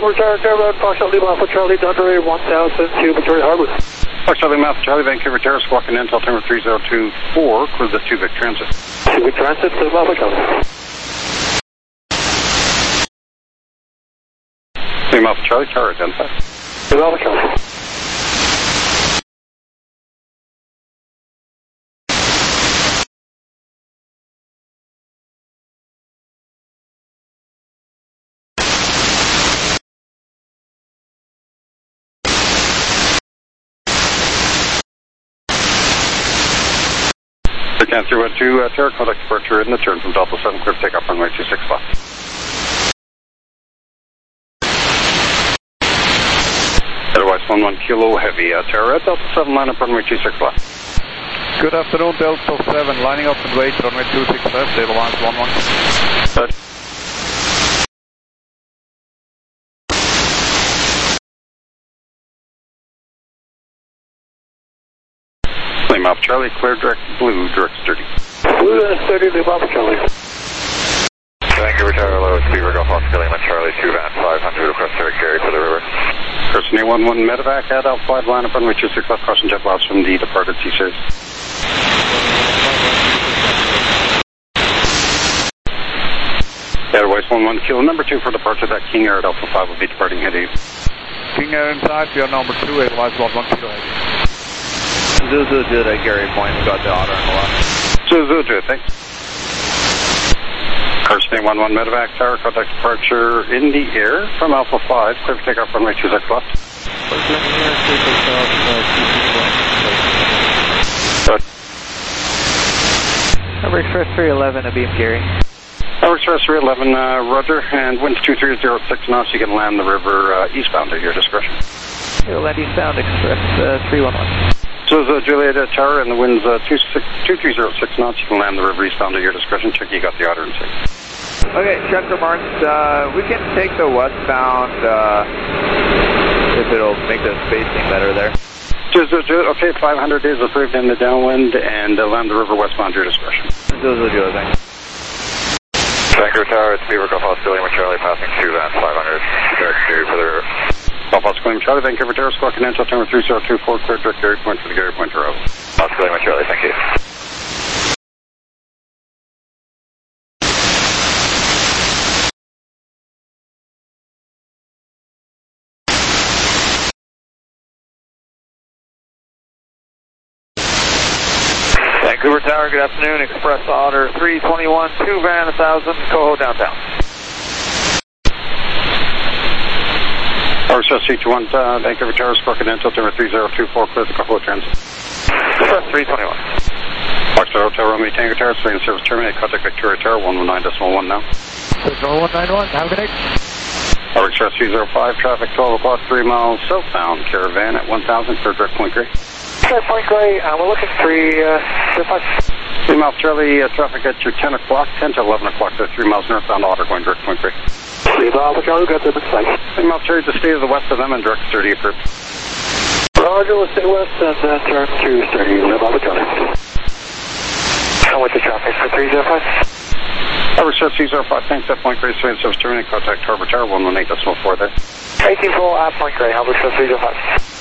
we're Tower, Foxtrot Lima Alpha Charlie, Dundee 1002 Victoria Harbour. Foxtrot Lima Alpha Charlie, Vancouver Terrace, walking in, altimeter 3024, cruise the 2 Vic Transit. 2 Vic Transit, Alpha Charlie. Lima Alpha Charlie, tower identified. Alpha Charlie. Can through to Terra contact departure in the turn from Delta 7, clear for takeoff runway 26 left. Otherwise 11 kilo heavy, Terra Delta 7, line up runway 26 left. Good afternoon, Delta 7, lining up and wait, runway 26 left, Edelweiss 11. Lima Alpha Charlie, clear direct blue, direct sturdy. Blue and sturdy, Lima Alpha Charlie. Vancouver Tower, low speed, Rigo Fox, Lima Charlie, 2 van 500, request Eric Gary for the river. Person A11 medevac at Alpha 5, line up runway 26 left, caution jet blast from the departed C-Series. Airways 11 kilo, number 2 for departure, that King Air at Alpha 5 will be departing heading. King Air inside, we are number 2, Edelweiss 11 kilo heavy. Zuzu did at Gary Point, we got the otter on the left. Zuzu did, thanks. Person A11 medevac tower, contact departure in the air from Alpha 5, clear for takeoff runway 26 left. Number Express 311, a beam Gary. Number Express 311, Roger, and winds 2306 knots, you can land the river eastbound at your discretion. You'll land eastbound, Express 311. So is Juliet Tower and the winds 2306 knots. You can land the river eastbound at your discretion. Check you got the otter in sight. Okay, check remarks. We can take the westbound if it'll make the spacing better there. Okay, 500 is approved in the downwind and land the river westbound at your discretion. Thanks. Vancouver Tower, it's Beaver Golf House, Lima Charlie, passing 2 van 500, direct Gary for the river. Golf House, Lima Charlie, Vancouver Terrace, squawk Continental, altimeter 3024, clear direct Gary Point for the Gary Point Road. House, Lima Charlie, thank you. Vancouver Tower, good afternoon. Express Otter 321, 2 van 1000, Coho downtown. Express C21, Vancouver Tower, squawk Continental, altimeter 3024, clear the Coho transit. Express 321. Foxtrot Hotel, Romeo Tango Tower, swing service terminate, contact Victoria Tower, 119.1 now. 191, have a good day. Our Express 305, traffic 12 o'clock, 3 miles southbound, Caravan at 1000, clear direct Point Grey. Direct Point Grey, we're looking 305. Lima Alpha Charlie, traffic at your 10 o'clock, 10 to 11 o'clock, 3 miles northbound, Otter going direct Point Grey. Lima Alpha Charlie, got them in sight. Lima Alpha Charlie, to stay to the west of them and direct 30 approved. Roger, we'll stay west and then turn to 30, Lima Alpha Charlie. And with the traffic for 305. Our Express 305, thanks at Point Grey, swing service terminate, contact Harbour Tower, 118.4 there. 18 full at Point Grey, Albert Express 305.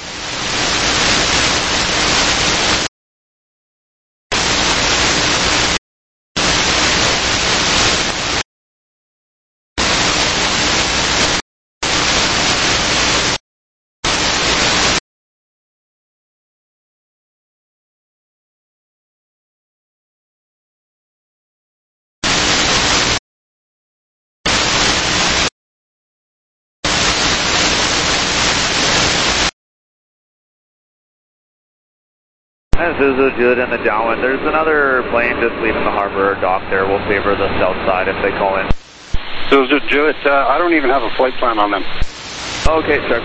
Zuzu Juliet in the downwind. There's another plane just leaving the harbor dock there. We'll favor the south side if they call in. Zuzu Juliet, I don't even have a flight plan on them. Okay, check.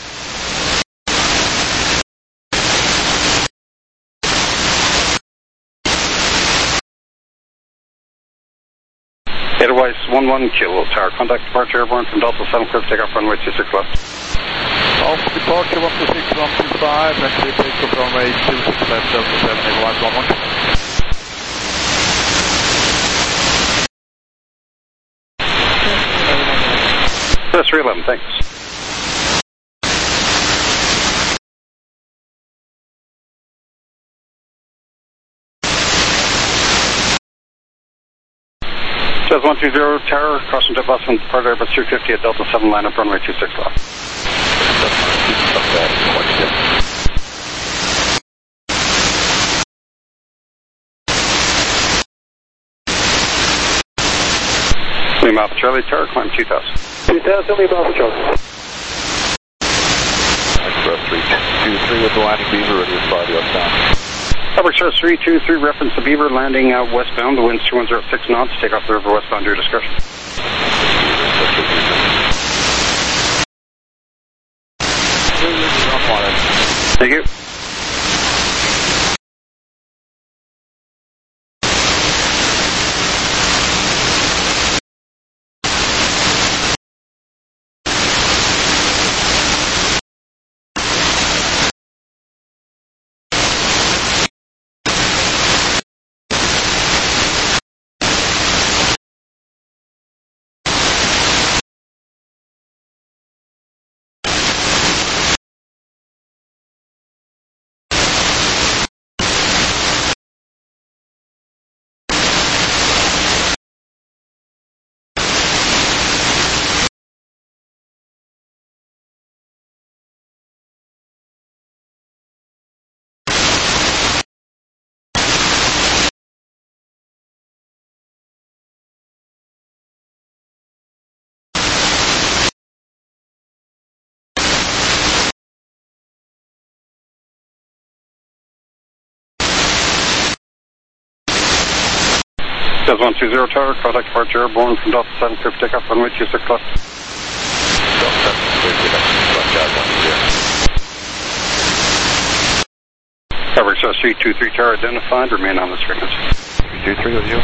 Edelweiss 11 kilo tower, contact departure airborne from Delta 7, clear takeoff runway 26 left. Off departure 126, 125, and clear takeoff runway 26 left, Delta 7, Edelweiss 11. That's 311, thanks. 120 Tower, crossing to bus and depart Airbus 350 at Delta 7, line up runway 26 left. Lima Alpha Charlie Tower, climb 2000. 2000, Lima Alpha Charlie. Express 323 with the landing Beaver, ready to fly the westbound. Express 323, reference the Beaver, landing westbound, the wind's 2106 knots, take off the river westbound, your discretion. Thank you. Does 120 Tower, contact departure airborne from Delta 7, clear for takeoff, runway 26 left. Delta 7, clear for takeoff, left guide, 10. Coverage 323 Tower identified, remain on this frequency. 323 with you.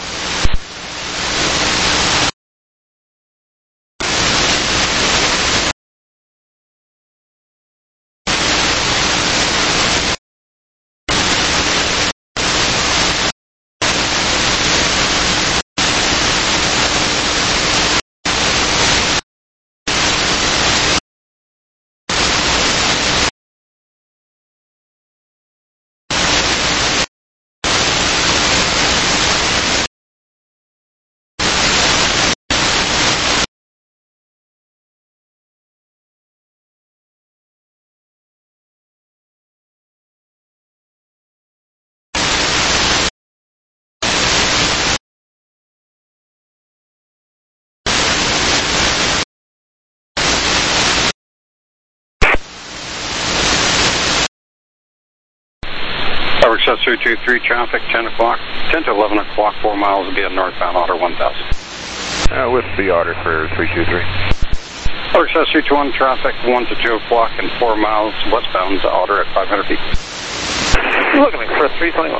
Coverage 323 traffic, 10 to 11 o'clock, 4 miles will be at northbound Otter 1000. With the order for 323. Coverage 321 traffic, 1 to 2 o'clock and 4 miles westbound to Otter at 500 feet. Looking for 321.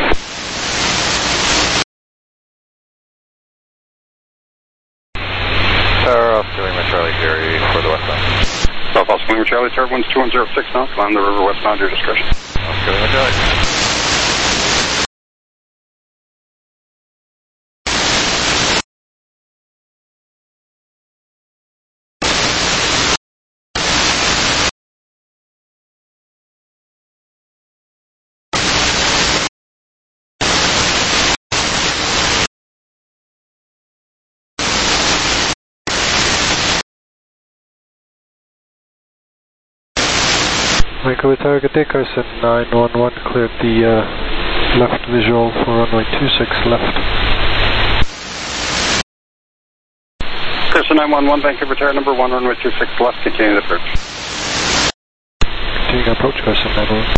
Tower off to Lima Charlie Jerry for the westbound. Southwest Lima Charlie Tower, winds 2106 knots, climb the river westbound, your discretion. Okay, Lima Charlie. Micro target day, Carson 911, cleared the left visual for runway 26 left. Carson 911, Vancouver Tower number 1, runway 26 left, continue the approach. Continuing approach, Carson 911.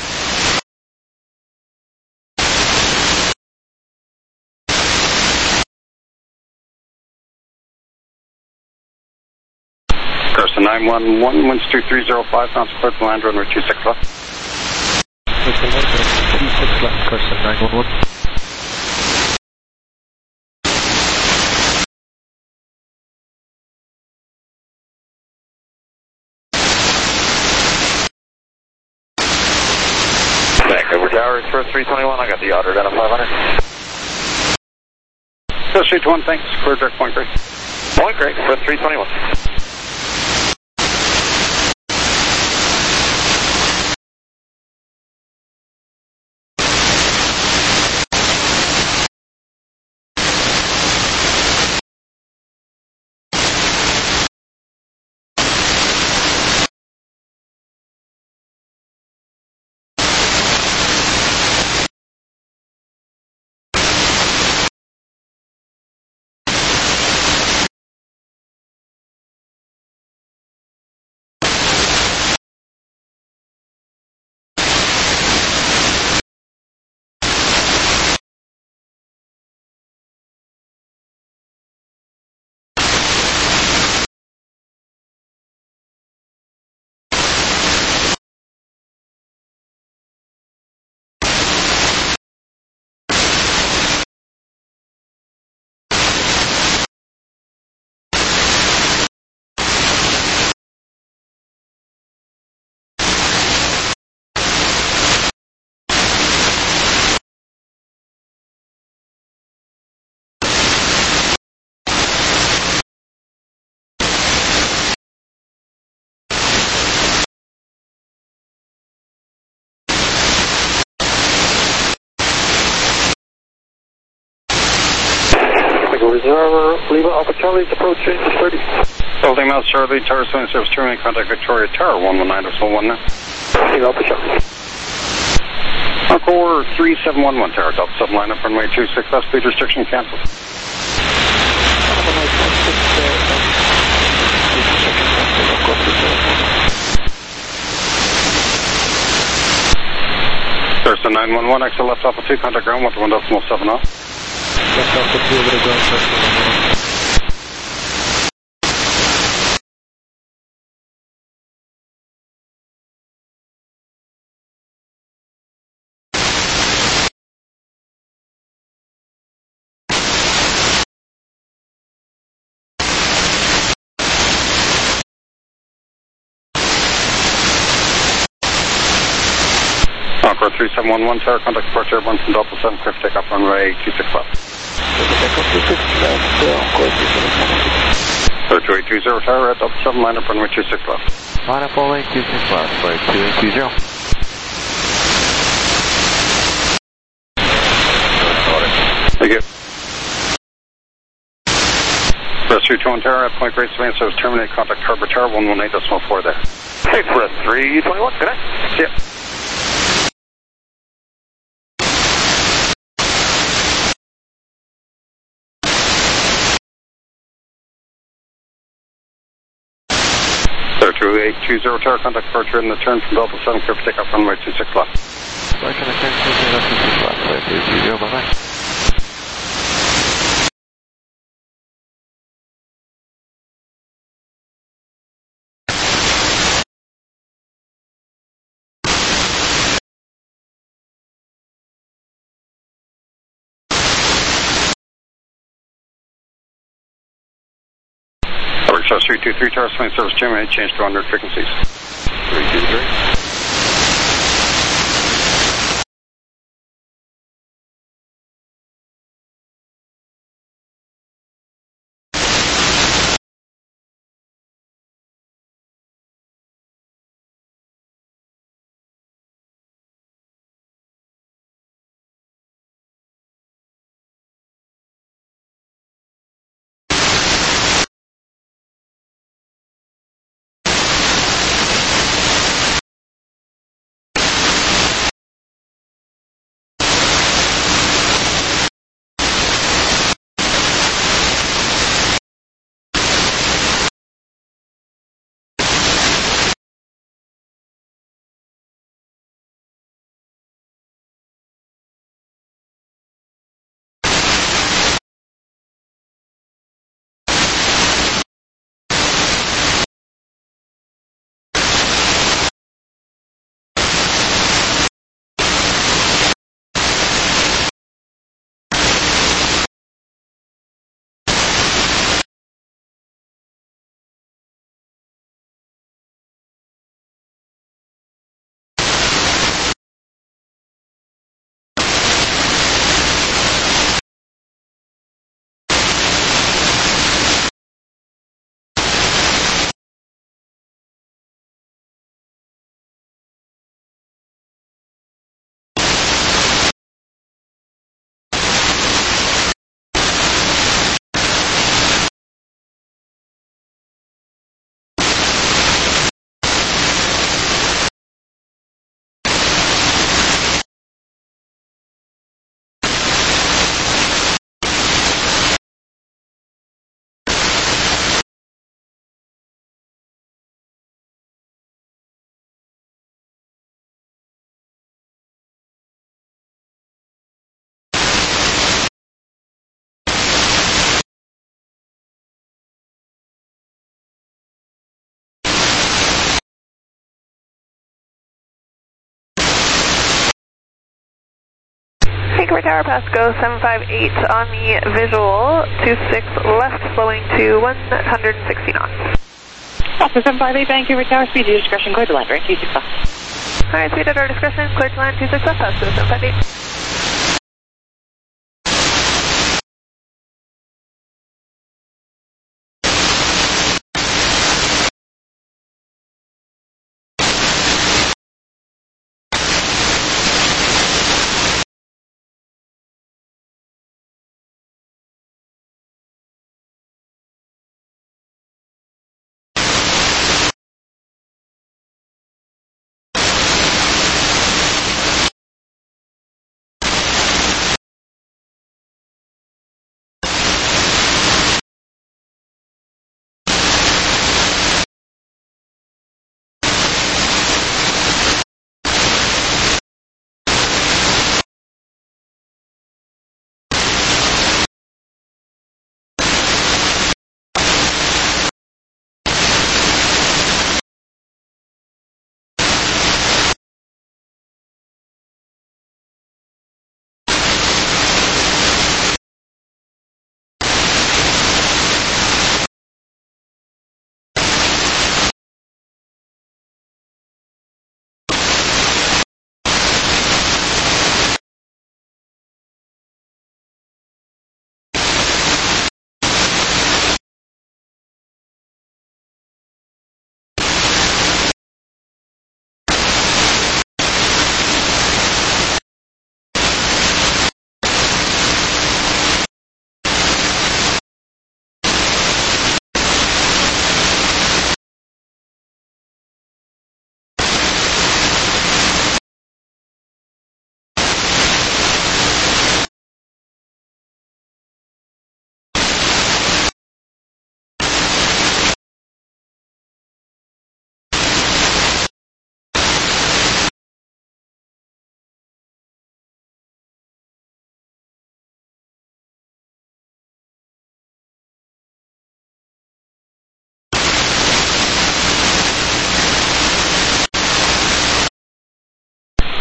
Carson 911, winds 2305 knots, clear to land, runway 26 left. With the land, 26 left, Carson 911. Vancouver Tower, Express 321, I got the Otter down at 500. Express 321, thanks, clear direct Point Grey. Point Grey, Express 321. Lima Alpha Charlie, approach range is 30. Building Mouse Charlie, Tower 20 service terminating contact Victoria Tower 119.1 now. Lima Alpha Charlie. Encore 3711 Tower, Delta 7 line up runway 26 left, speed restriction cancelled. There's a 911, exit left Alpha 2, contact ground 1.7 off. Left Alpha 2 over the ground, first 111. Encore 3711 Tower, contact departure airborne from Delta 7, clear for takeoff runway 26 left. So 2820 Tower at Delta 7, line up runway 26 left. Line up runway 26 left, flight 2820. Thank you. Press 321 Tower at point great surveillance service terminate, contact Harbor Tower 118.4 there. Express 321, good night. Yep. So 2820 Tower, contact departure in the turn from Delta 7, clear for takeoff runway 26 left. Flight connect 26 left, flight 2820, bye-bye. Express 323 Tower, swing service terminated, change to 100 frequencies. 323. Vancouver Tower, Pasco 758 on the visual, 26 left, slowing to 160 knots. Pasco 758, Vancouver Tower, speed to discretion, clear to land, right, 26 left. Alright, speed at our discretion, clear to land, 26 left, Pasco 758.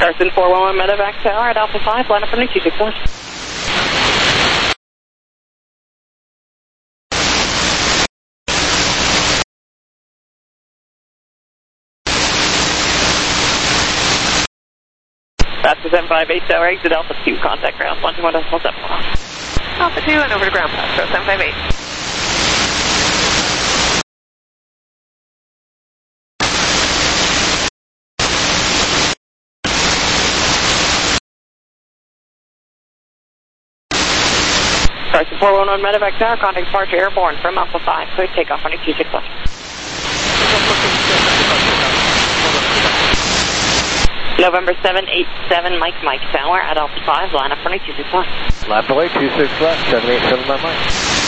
Carson 411 Medevac Tower at Alpha 5, line up for 261. Fastest 758 Tower, exit Alpha 2, contact ground 121.7. Alpha 2 and over to ground pass, go 758. Carson 411 Medevac Tower, contact departure airborne from Alpha 5, clear takeoff on 261. November 787 Mike Tower at Alpha 5, line up for 261. Left away, 26 left, 787 by Mike.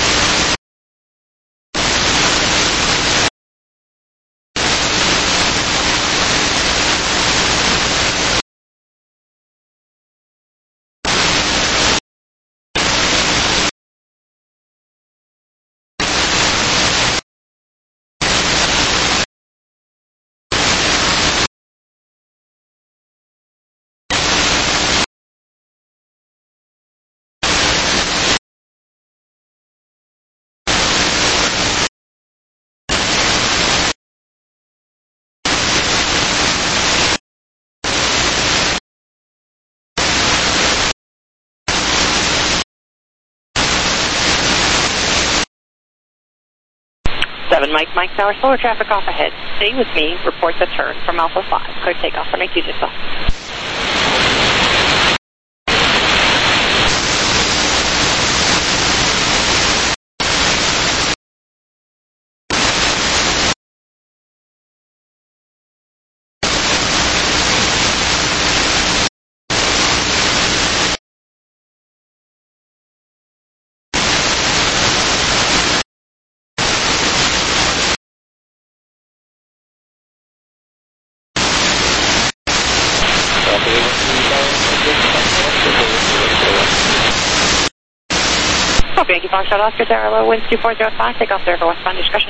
Mike Tower, slower traffic off ahead. Stay with me, report the turn from Alpha 5. Clear takeoff on 261. Yankee Foxtrot Oscar, Tower low, winds 2405, take off there for westbound discretion.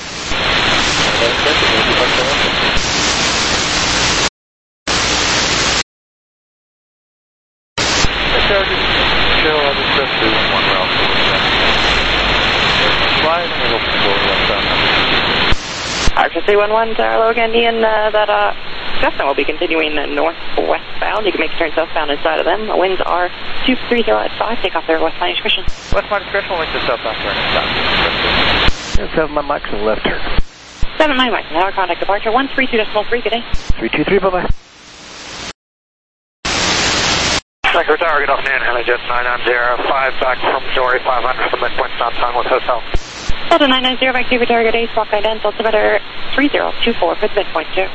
Archer 311, Tower low again, Ian, that Cessna will be continuing northwestbound. You can make a turn southbound inside of them. The winds are 230 at 5. Take off there, westbound discretion. Westbound discretion will make the southbound turn. Yes, 7 my Mike's on the left turn. 7 my Mike, now contact departure 132.3, good day. 323, bye-bye. Vancouver Tower, get off Nan, Helijet 990, 5 back from Jory 500 from midpoint, stop time with hotel. Delta 990, Vancouver Tower, good day, squawk ident, altimeter 3024 for the midpoint, 2.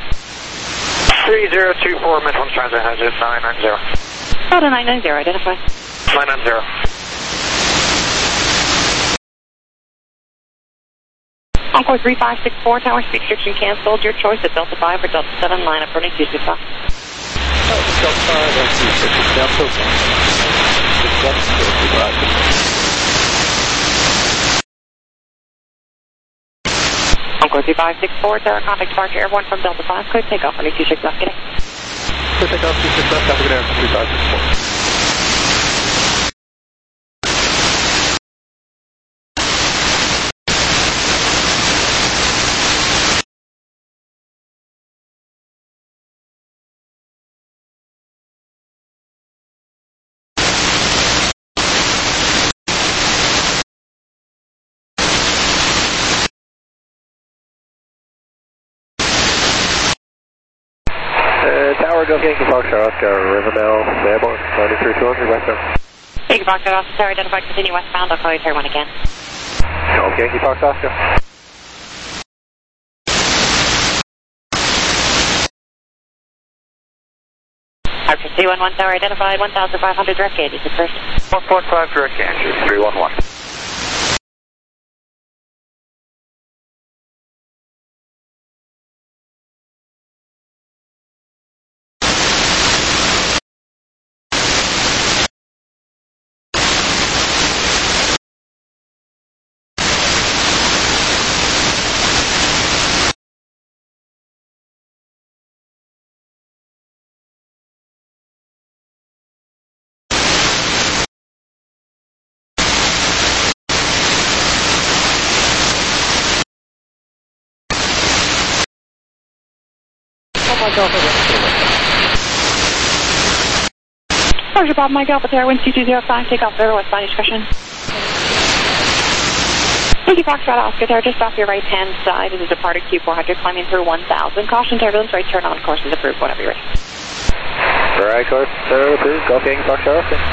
3024, midpoint transit, Helijet 990. Delta 990, identify. 990. Encore 3564, tower speed restriction canceled. Your choice at Delta 5 or Delta 7, line up for 265. Encore 3564, tower contact departure airborne from Delta 5, clear takeoff on 265, get it. Clear takeoff 265, have a good air from 3564. Tower, Golf Yankee Foxtrot Oscar, Riverdale, Airborne, 93200 westbound. Yankee Foxtrot Oscar, tower identified, continue westbound, I'll call you turn 1 again. Golf Yankee Foxtrot Oscar. Archer 311, tower identified, 1500 direct gauge, is it first? 1.5 direct answer, 311. Mike Alpha, Roger, Bob, Mike Alpha, Tower, wind 2205, take off there, westbound discretion. Thank you, Foxtrot, Oscar, Tower, just off your right-hand side is a departed Q400 climbing through 1000. Caution, turbulence, right turn on, course is approved, whenever you're ready. Right course, approved, Golf Yankee Foxtrot, Oscar.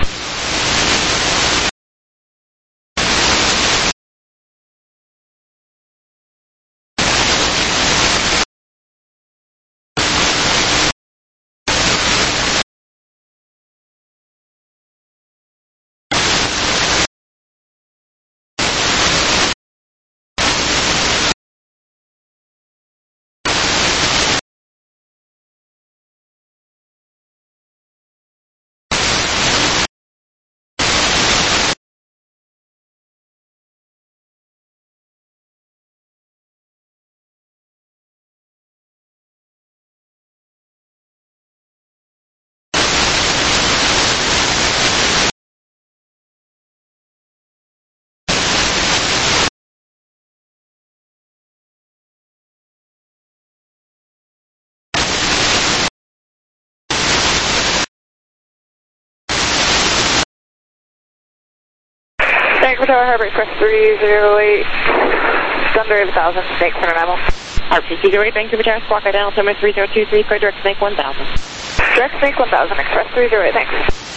Thank you, Tower Harbor Express 308, Thunder 1000, Snake Center Animal. RP208, Vancouver Tower, squawk altimeter 3023, clear direct Snake 1000. Direct Snake 1000, Express 308, thanks.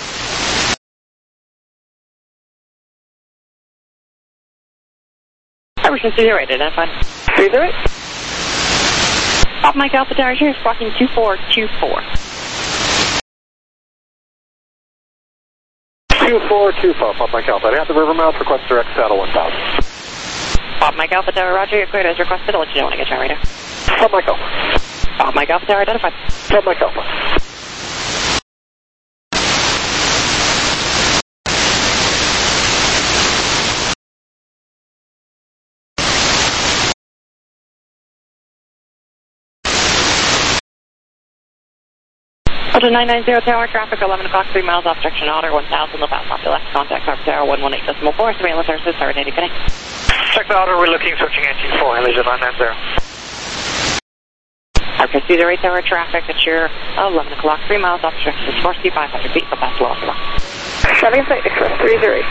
Ocean 308, identified. 308. Pop Mike Alpha Tower here, squawking 2424. 2424, Pop Mike Alpha. I have the river mouth, request direct saddle 1000. Pop Mike Alpha Tower, Roger, you're cleared as requested. I'll let you know when I get your radar. Pop Mike Alpha. Pop Mike Alpha Tower, identified. Pop Mike Alpha. Delta 990 Tower, traffic 11 o'clock, 3 miles off direction, Otter 1000, La Paz, off the left, contact Harbour Tower 118.4, surveillance services, Tower 80, good day. Check the Otter, we're looking, switching engine 4, Elysia 990. Harbour 208 Tower, traffic at your 11 o'clock, 3 miles off direction, 4C 500 feet, La Paz, low off the left. Traffic Flight Express 308.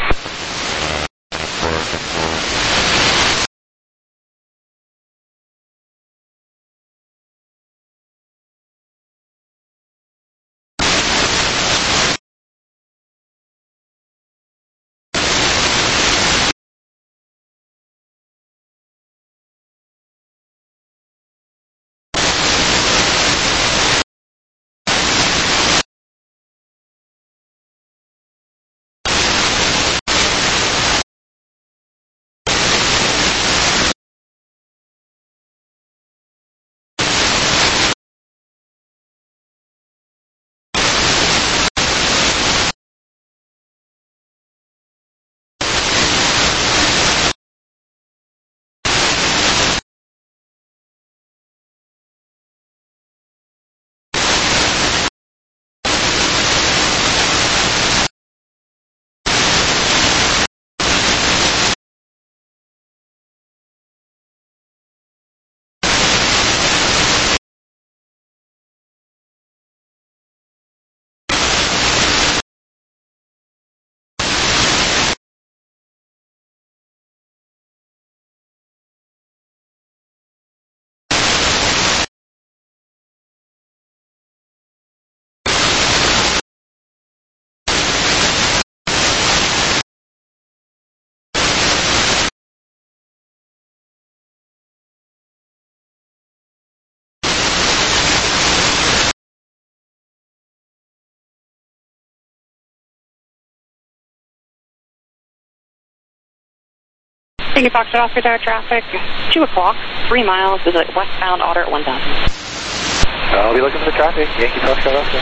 Thank you, Foxtrot, Oscar Tower, traffic 2 o'clock, 3 miles, is it westbound, Otter 1000. I'll be looking for the traffic, Yankee Foxtrot, Oscar.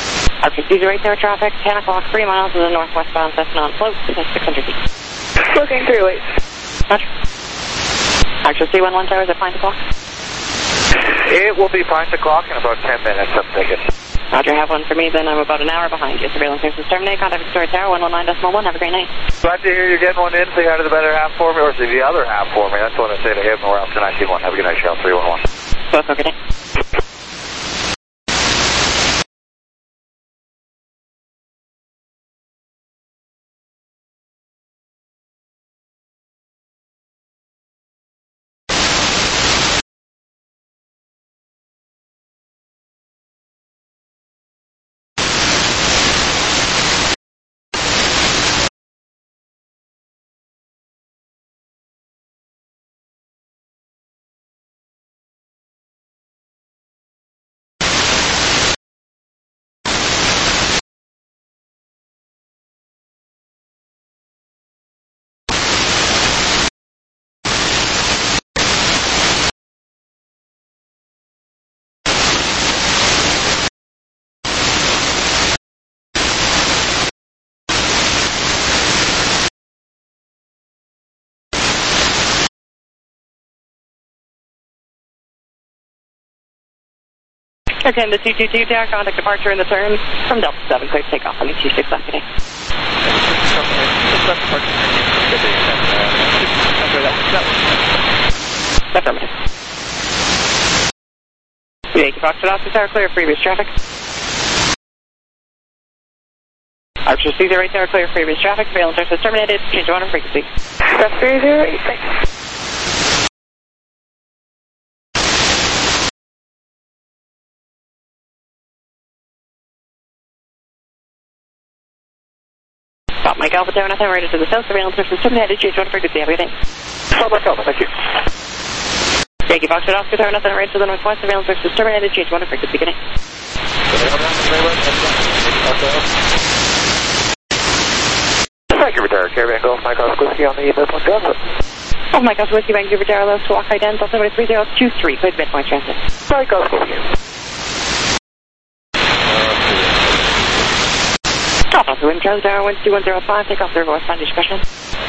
RP 208 Tower, traffic 10 o'clock, 3 miles, is a northwestbound Cessna on float, 600 feet. Looking 308. Roger. Actual C11 Tower, is it 5 o'clock? It will be 5 o'clock in about 10 minutes, I'm thinking. Roger, have one for me, then I'm about an hour behind you. Surveillance services terminated, contact Victoria Tower 119.1, have a great night. Glad to hear you're getting one in, say hi to the better half for me, or say the other half for me. That's what I say to him, or else tonight, have a good night, Shell 311. Both, have a good day. Again, the 222 tower, contact departure in the turn from Delta 7, clear to take off on the 26 left today. Affirmative. Yankee Foxtrot Oscar Tower, clear of previous traffic. Archer Caesar right there, clear of previous traffic. Surveillance service terminated. Change of order frequency. Step 3086. Mike Alpha Tower, nothing rated to the south. Surveillance service terminated. Change of order frequency. Have a good day. Mike Alpha, thank you. Yankee Foxtrot Oscar Tower, nothing rated to the northwest. Surveillance service terminated. Change of order frequency. Good day. Thank you, Retire. Caribbean Golf, Mike Alpha Whiskey on the midpoint transit. Oh, Mike Alpha Whiskey, Vancouver Tower, Low Squawk, High Den, Delta 3023, clear to midpoint transit. Mike Alpha Whiskey. Top off the wind, Charlie Tower, wind 2105, take off the river westbound discussion.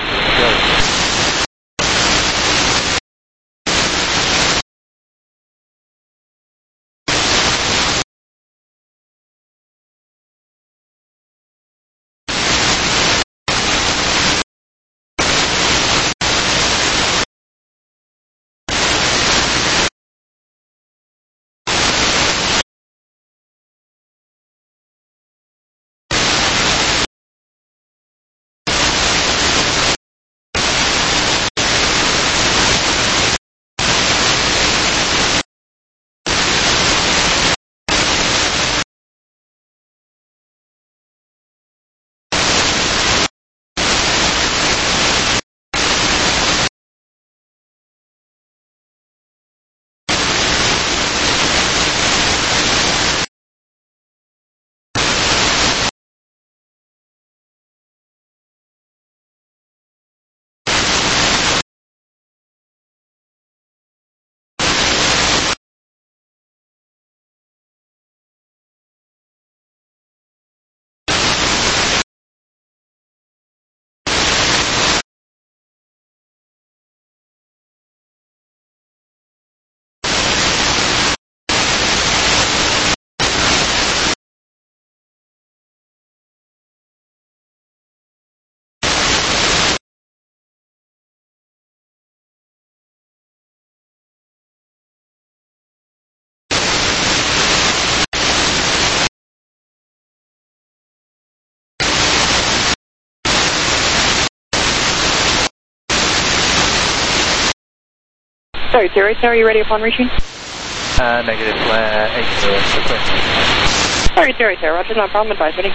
Sorry, Terry, are you ready upon reaching? Negative, 8 request. Sorry, Terry, Roger, no problem, advise me.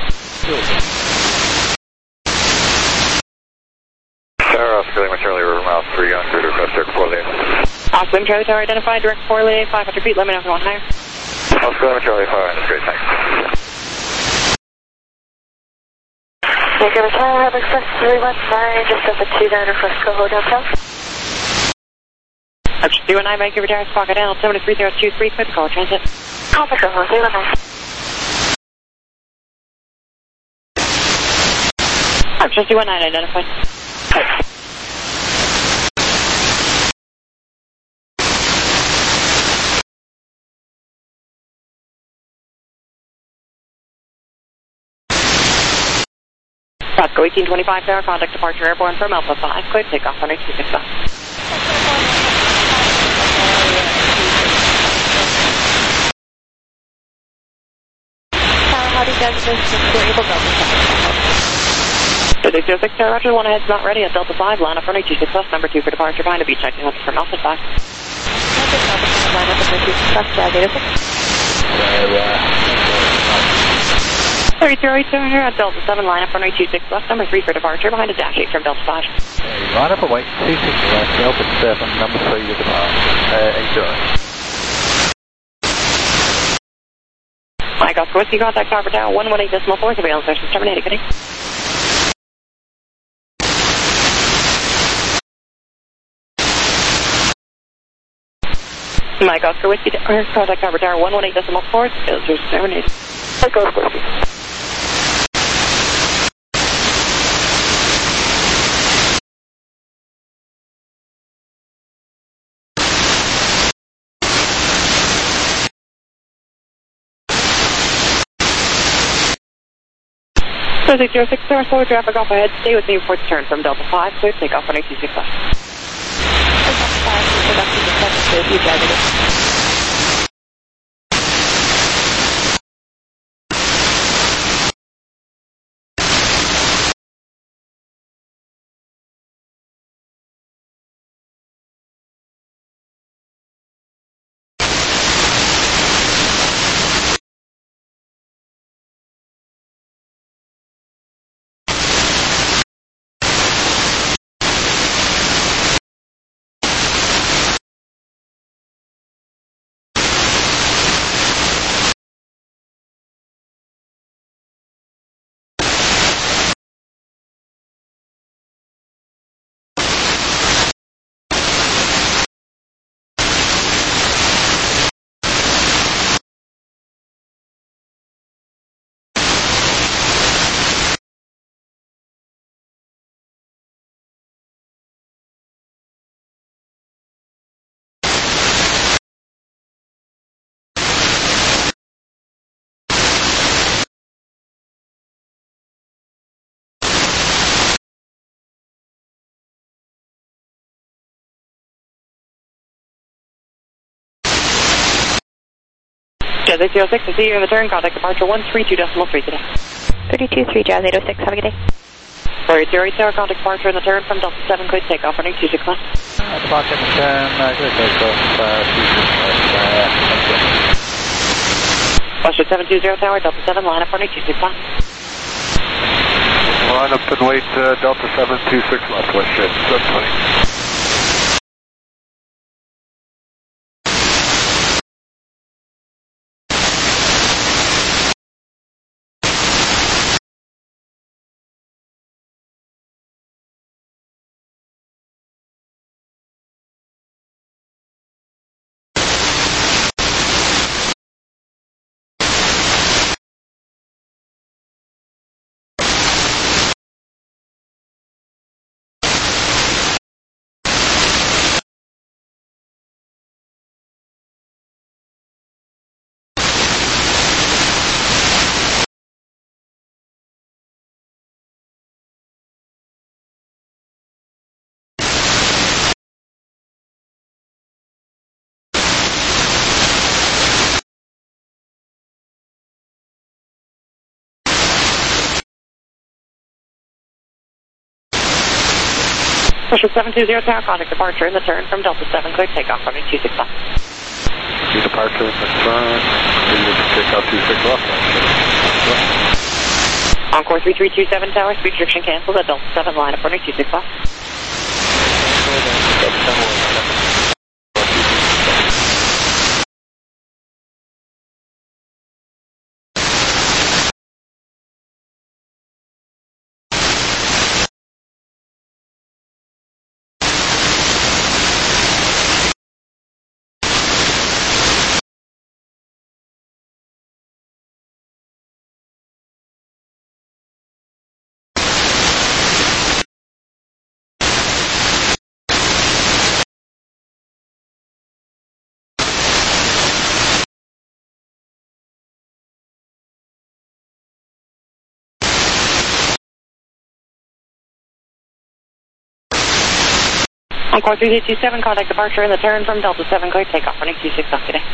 Sarah, Oscar Lima Charlie, River Mile 3 on grid request, Direct 4 lane. Oscar Lima Charlie Tower identified, direct 4 lane, 500 feet, let me know if you want higher. Oscar Lima Charlie 5, that's great, thanks. Vancouver Tower, have express 319, just up at 29 Fresco Hotel South. Archer 319, Vancouver Tower, Squawk Down, 73023, clear to call transit. Contact 319. Archer 319 identified. Roscoe 1825 Tower, contact departure airborne from Alpha 5, clear to take off on 826 left. How do you guys miss the able Delta 7? 606 Tower, Roger, 1 ahead's not ready at Delta 5, line up on 826 left, number 2 for departure, behind a beach checking out from Alpha 5. Line up at 826 left, data 6. 3308 here at Delta 7, line up on 826 left, number 3 for departure, behind a dash 8 from Delta 5. Line up and wait, 26 left, Delta 7, number 3 to depart, 80. Mike Oscar Whiskey, contact Harbour Tower, 118.4, surveillance service terminated, good day. Mike Oscar Whiskey, contact Harbour Tower, 118.4, surveillance service terminated. Mike Oscar Whiskey. 606, Tower, slow traffic off ahead. Stay with me before the turn from Delta 5. Clear takeoff on 265. Delta 5, take off to the 7, you drive it. Jazz 806, I see you in the turn. Contact departure 132.3 today. 32-3, Jazz 806, have a good day. Sorry, 08 Tower, contact departure in the turn from Delta 7, clear takeoff running 26 left. Departure in the turn, clear takeoff, 26 left. Buster 720 Tower, Delta 7, line up running 26 left. Line up and wait, Delta 726 left, west jet, 720. Special 720 Tower, contact departure in the turn from Delta 7, clear takeoff running 26 left. Departure in the turn, clear takeoff 26 left. Encore 3327 Tower, speed restriction canceled at Delta 7, line up running 26 left. Encore 3827, contact departure in the turn from Delta 7, clear takeoff running 26 left today.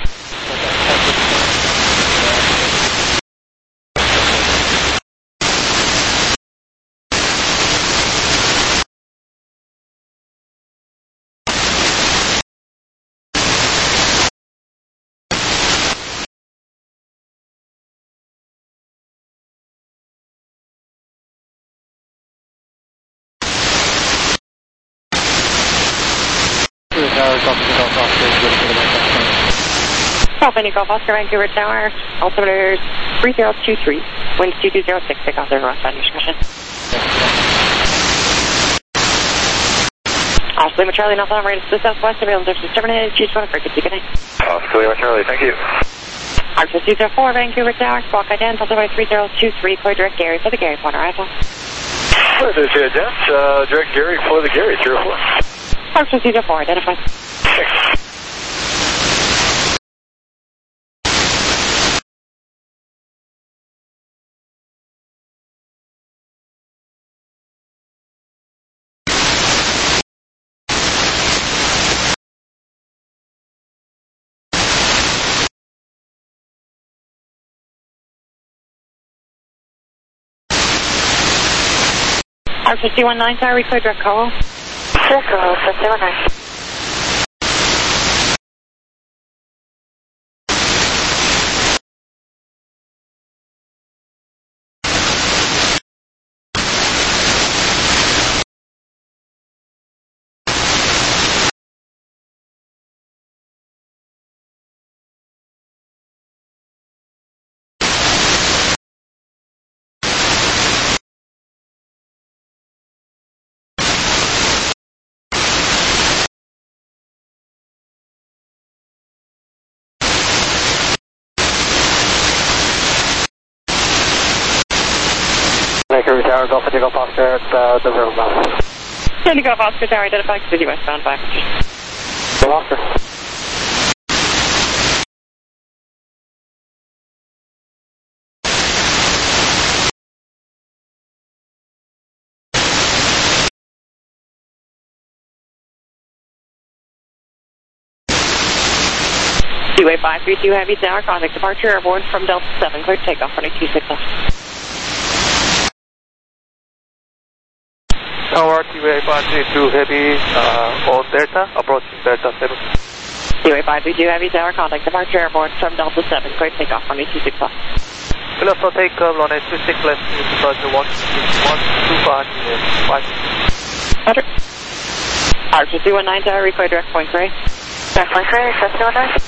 South Indy Golf Oscar, Vancouver Tower, altimeter 3023, winds 2206, take off there, northbound mission. Oscar Lima Charlie, North Line, to the southwest, available to terminated, choose one for frequency, good night. Oscar Lima Charlie, thank you. Archer 204, Vancouver Tower, squawk ID, altimeter 3023, clear direct Gary for the Gary Point arrival. This is direct Gary for the Gary 304. Archer 204, identified. Thanks. R5119, tower, we clear direct call. Direct call, 5119. Vancouver Tower, Golf Indigo Oscar at the river mouth. Indigo Oscar Tower, identify city westbound 5. Oscar. Seaway 532 Heavy Tower, contact departure, airborne from Delta 7, clear takeoff, runway 26 left. Tower, Seaway 532 Heavy on Delta, approaching Delta 7. Seaway 532 Heavy Tower, contact departure, airborne from Delta 7, clear takeoff, runway 26 left. Clear for takeoff, runway 26 left, departure 125 Roger. R5119 Tower, reclear direct point Gray. Direct point Gray, 5119.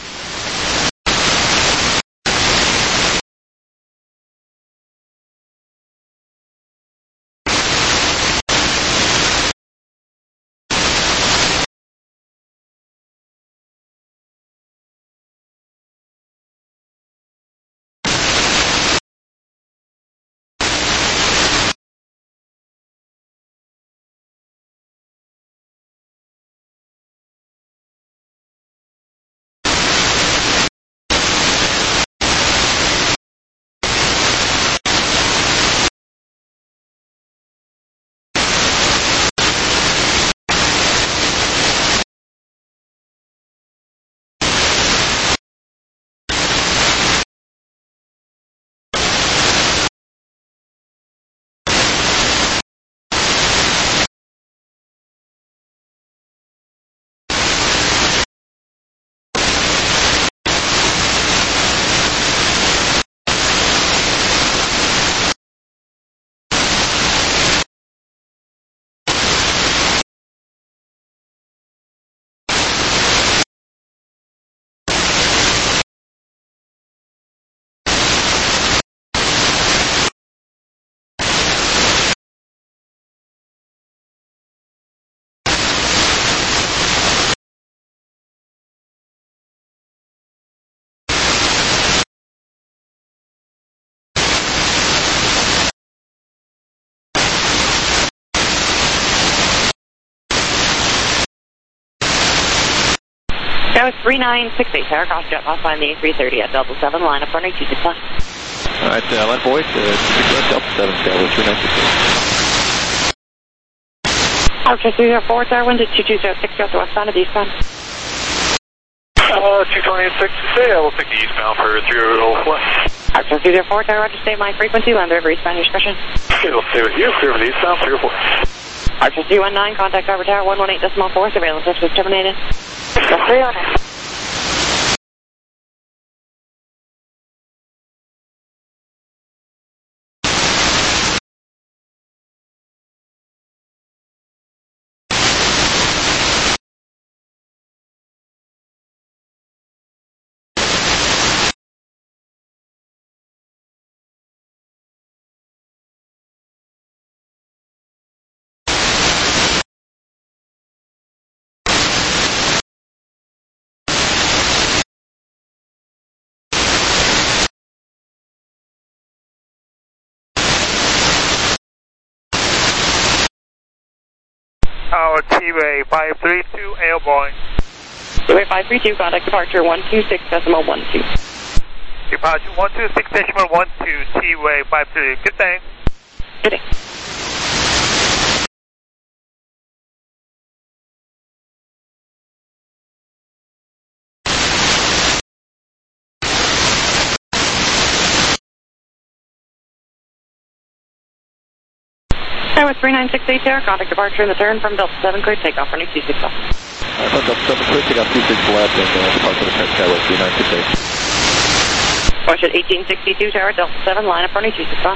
That was 3968 Tower, cross jet loss line the A330 at Delta 7, line up runway 26 left. Alright, line boys, Delta 7, Tower 3968. Archer 304 Tower, wind at 2206, Delta westbound at eastbound. 228.6 to say, I will take the eastbound for 300 west. Archer 304 Tower, roger, state my frequency, land over eastbound, your discretion. Okay, we'll stay with you, clear for the eastbound, 304. Archer 319, contact Harbor Tower 118.4, surveillance test was terminated. That's 309. Tower Seaway 532 airborne. Seaway 532, contact departure 126.12. Departure 126.12, Seaway 532. Good day. Good day. Tower 3968 Tower, contact departure in the turn from Delta 7, clear takeoff, runway 26 left. Delta 7, clear takeoff 26 left and departure to Tower 3968. Watch at 1862 Tower, Delta 7, line up runway 26 left.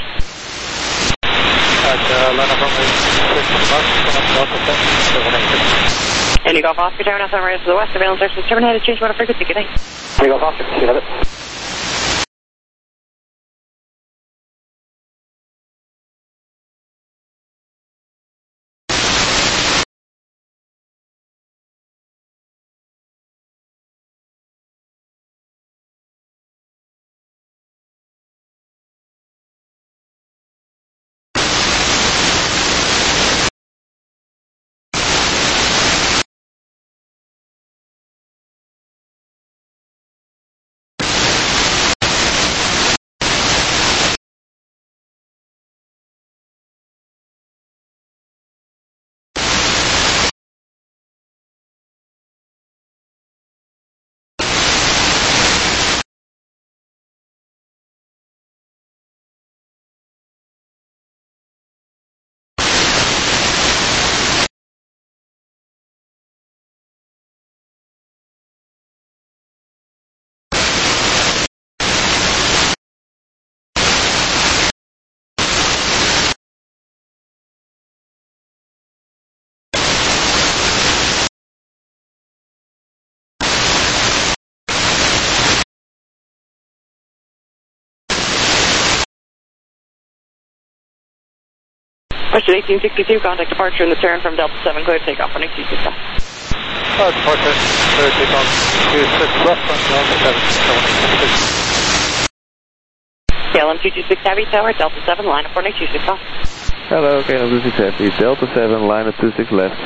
Line up runway 26 left, Delta 7, 786. Indy Golf Oscar Tower, now sunrise to the west, surveillance search is terminated, change mode of frequency, good night. Indy Golf Oscar, see you later. Watch at 1862, contact departure in the turn from Delta 7, clear takeoff, runway 26 left. Departure, clear takeoff 26 left on Delta 7, 786. KLM 226 Heavy Tower, Delta 7, line up runway 26 left. Hello, KLM 26 Heavy, Delta 7, line up 26 left.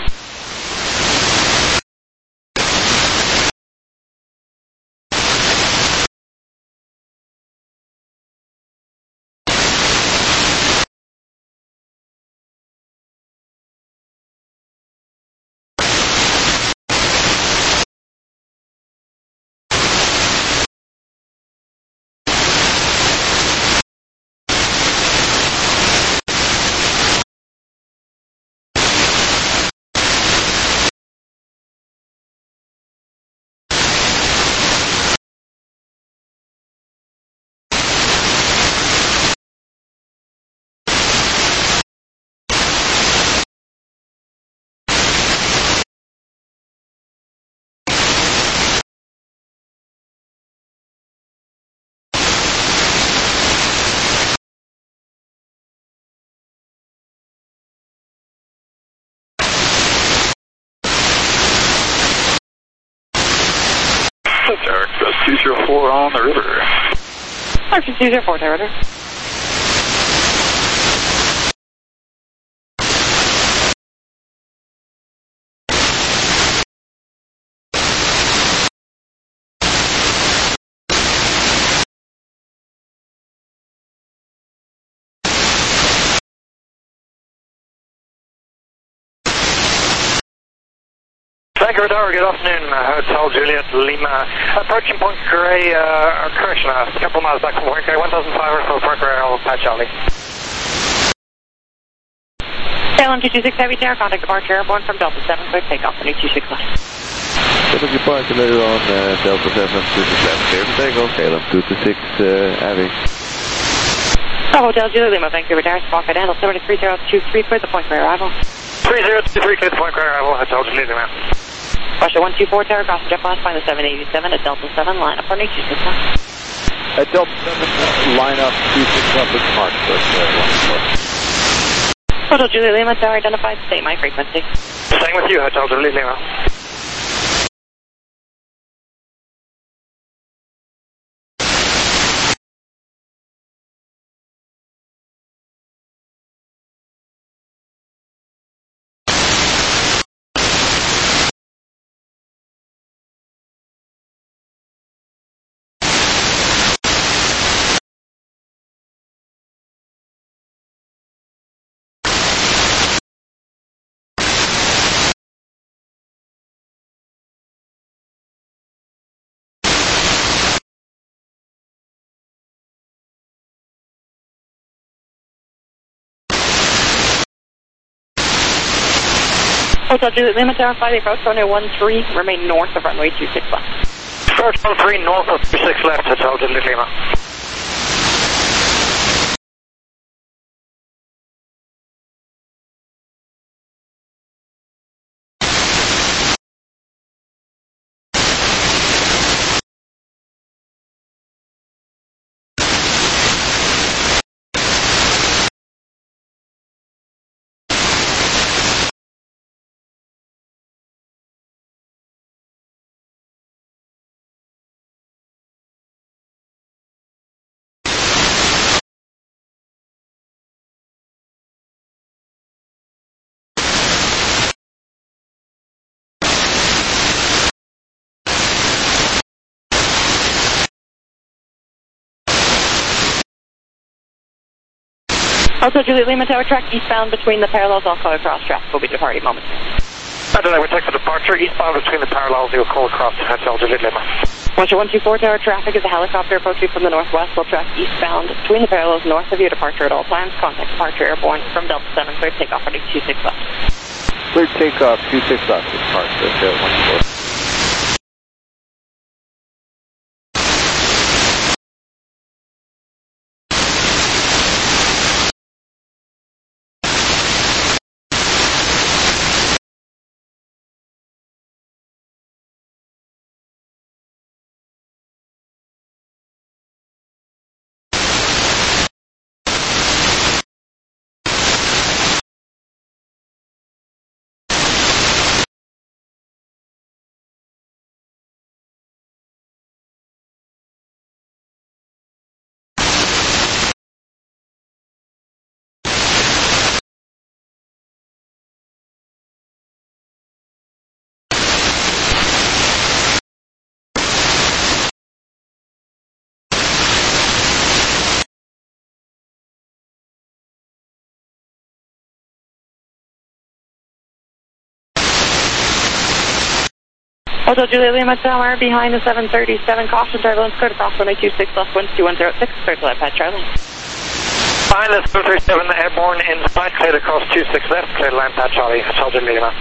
Tower Express 204 on the river. Archer 204 Tower Rudder. Vancouver Tower, good afternoon. Hotel Juliet Lima. Approaching Point Grey, correction, a couple miles back from Point Grey, 1,500 for Point Grey, I'll patch Charlie. KLM 226 Heavy Tower, contact departure airborne from Delta 7, clear takeoff, runway 26 left. Contact departure later on, Delta 7, 26 left, clear to takeoff, KLM 226 Heavy. Hotel Juliet Lima, Vancouver Tower, Squawk Handle 73023, clear the Point Grey arrival. 3023, clear the Point Grey arrival, Hotel Juliet Lima. Russia 124 Tower, cross the jet blast, find the 787 at Delta 7, line up runway 26 left. At Delta 7, line up 26 left with Mark, Hotel Juliet Lima Tower identified, state my frequency. Staying with you, Hotel Juliet Lima. Hotel Juliet Lima, Tower 5, approach runway 13, remain north of runway 26 left. Approach 13, north of 26 left, Hotel Juliet Lima. Hotel Juliet Lima, Tower track eastbound between the parallels. I'll call across. Traffic will be departing momentarily. Adelaide, we take the departure eastbound between the parallels. You'll call across to Hotel Juliet Lima. 12124 Tower traffic is a helicopter approaching from the northwest. Will track eastbound between the parallels north of your departure at all times. Contact departure airborne from Delta 7, clear takeoff running 26 left. Clear takeoff 26 left. Departure, 124. Hotel Juliet Lima Tower behind the 737. Caution turbulence, cleared across runway 26 left, winds 2106, cleared to left, Charlie. Behind the 737 airborne in sight, cleared across 26 left, cleared land pad Charlie, Hotel Juliet Lima.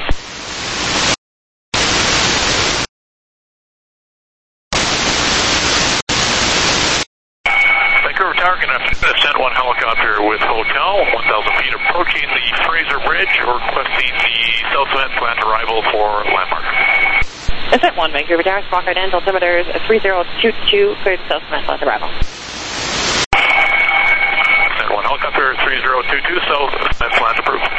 Vancouver Tower, going to ascend one helicopter with Hotel, 1,000 feet approaching the Fraser Bridge, requesting the South End planned arrival for landmark. Ascent 1, Vancouver Tower, squawk and altimeters 3022, cleared South End planned arrival. Ascent 1 helicopter 3022, South End planned approved.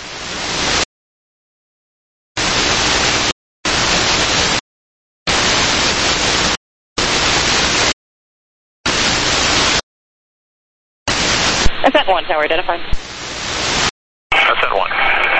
Ascent 1, tower identified. Ascent 1.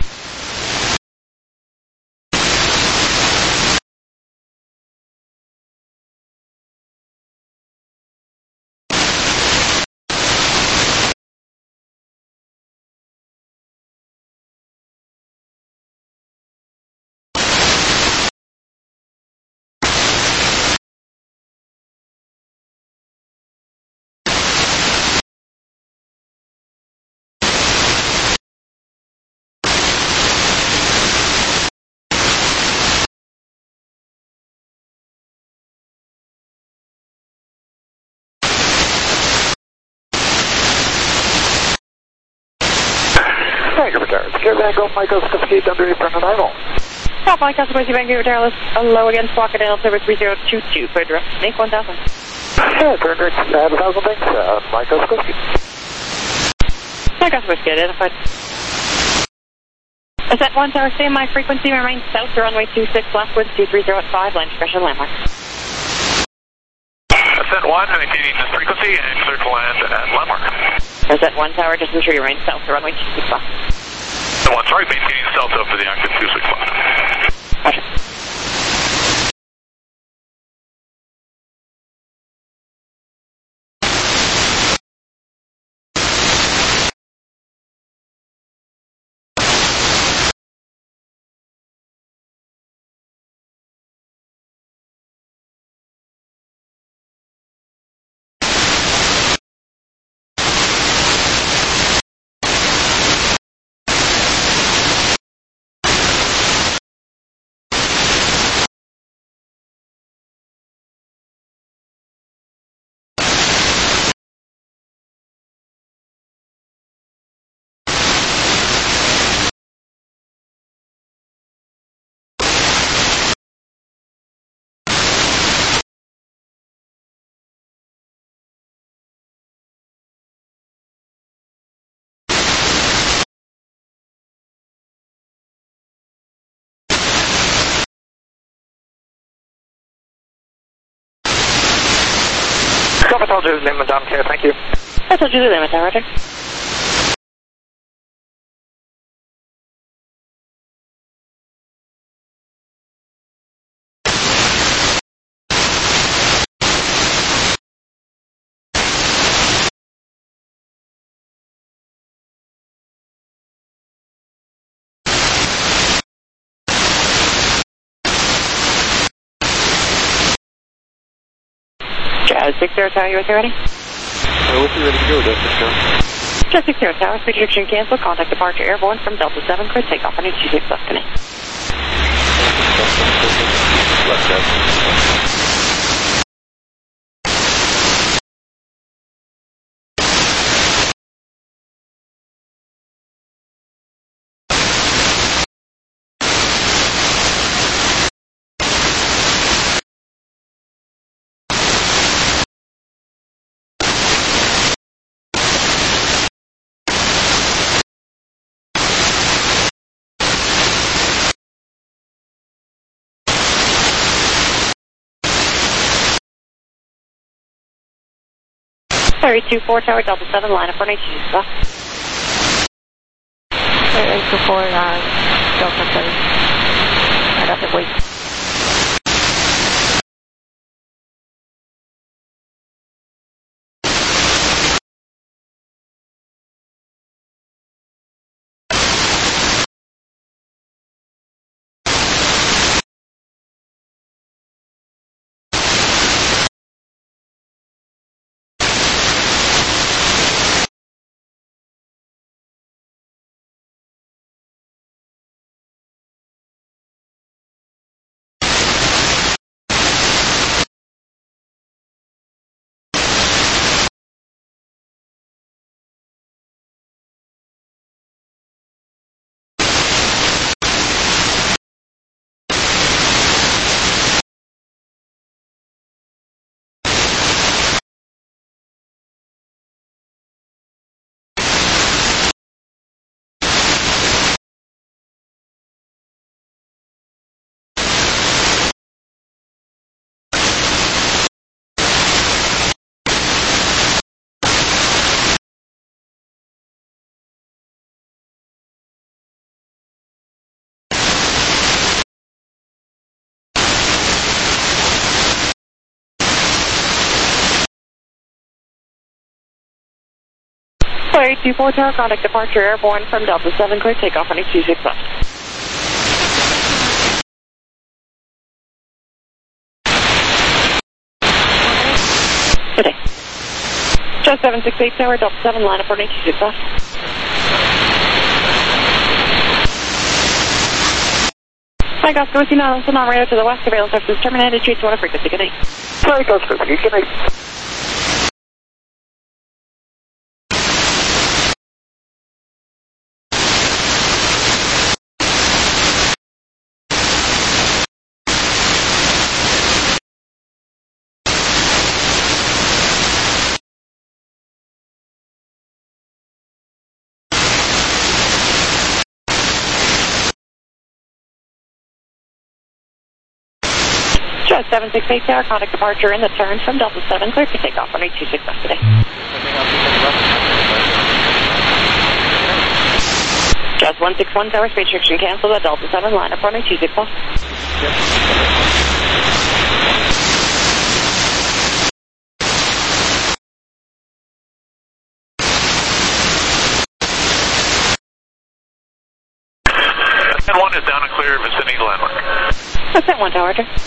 Vancouver Tower, secure Van Gogh, Michael, Sophisticated under 8 front arrival. Top Mike, Customers, Vancouver Tower, low again, squawk and altimeter 3022, cleared direct, make 1000. Yeah, turn direct, 1,000 thanks, Michael, Sophisticated. Mike, Customers, identified. Ascent 1, tower, same my frequency, remain south to runway 26 left, wind 230 line discretion, landmark. Ascent 1, maintaining this frequency and clear to land at landmark. Ascent 1, tower, just ensure you remain south to runway 26 left. Ascent 1, sorry, maintaining south up to the active 26 left. Roger. Hotel Juliet Lima, down clear, thank you. Hotel Juliet Lima, roger. Jazz 60 Tower, you ready? What's you ready to go, Delta? Jazz 60 Tower, speed restriction cancel, contact departure airborne from Delta 7, clear takeoff on 26 left connect. Left, Ferry 24 Tower, Delta 7, line up on 26 left. Ferry 24, Delta 7. Right up and wait. Ferry 24 Tower, contact departure airborne from Delta 7, clear takeoff on 26 left. Good day. Just 768 Tower, Delta 7, line up on 26 left. Flight Oscar with you now, listen on radio to the west, surveillance services terminated, choose one frequency, good day. Flight Oscar with you, good day. Just 768 Tower, contact departure in the turn from Delta 7, clear for takeoff on 826 left today. Just 161 Tower, speed restriction cancel at Delta 7, line up on 826 left. And 1 is down and clear, vicinity landmark. That's at 1 Tower, roger.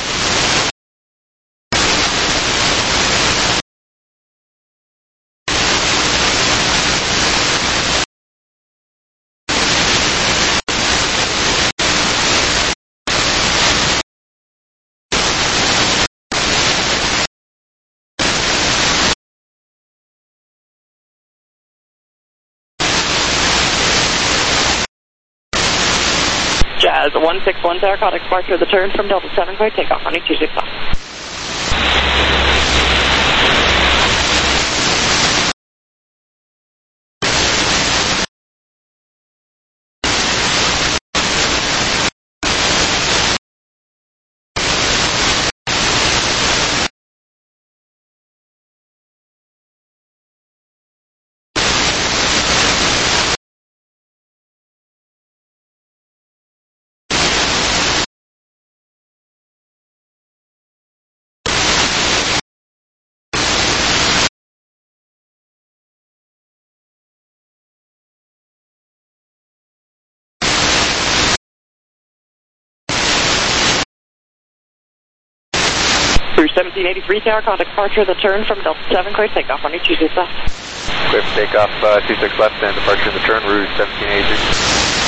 Jazz 161 Tower, contact departure of the turn from Delta 7, clear takeoff on 826 left. 1783 tower, contact departure, the turn from Delta 7, clear takeoff, runway 26 left. Clear for takeoff, 26 left and departure in the turn, route 1783.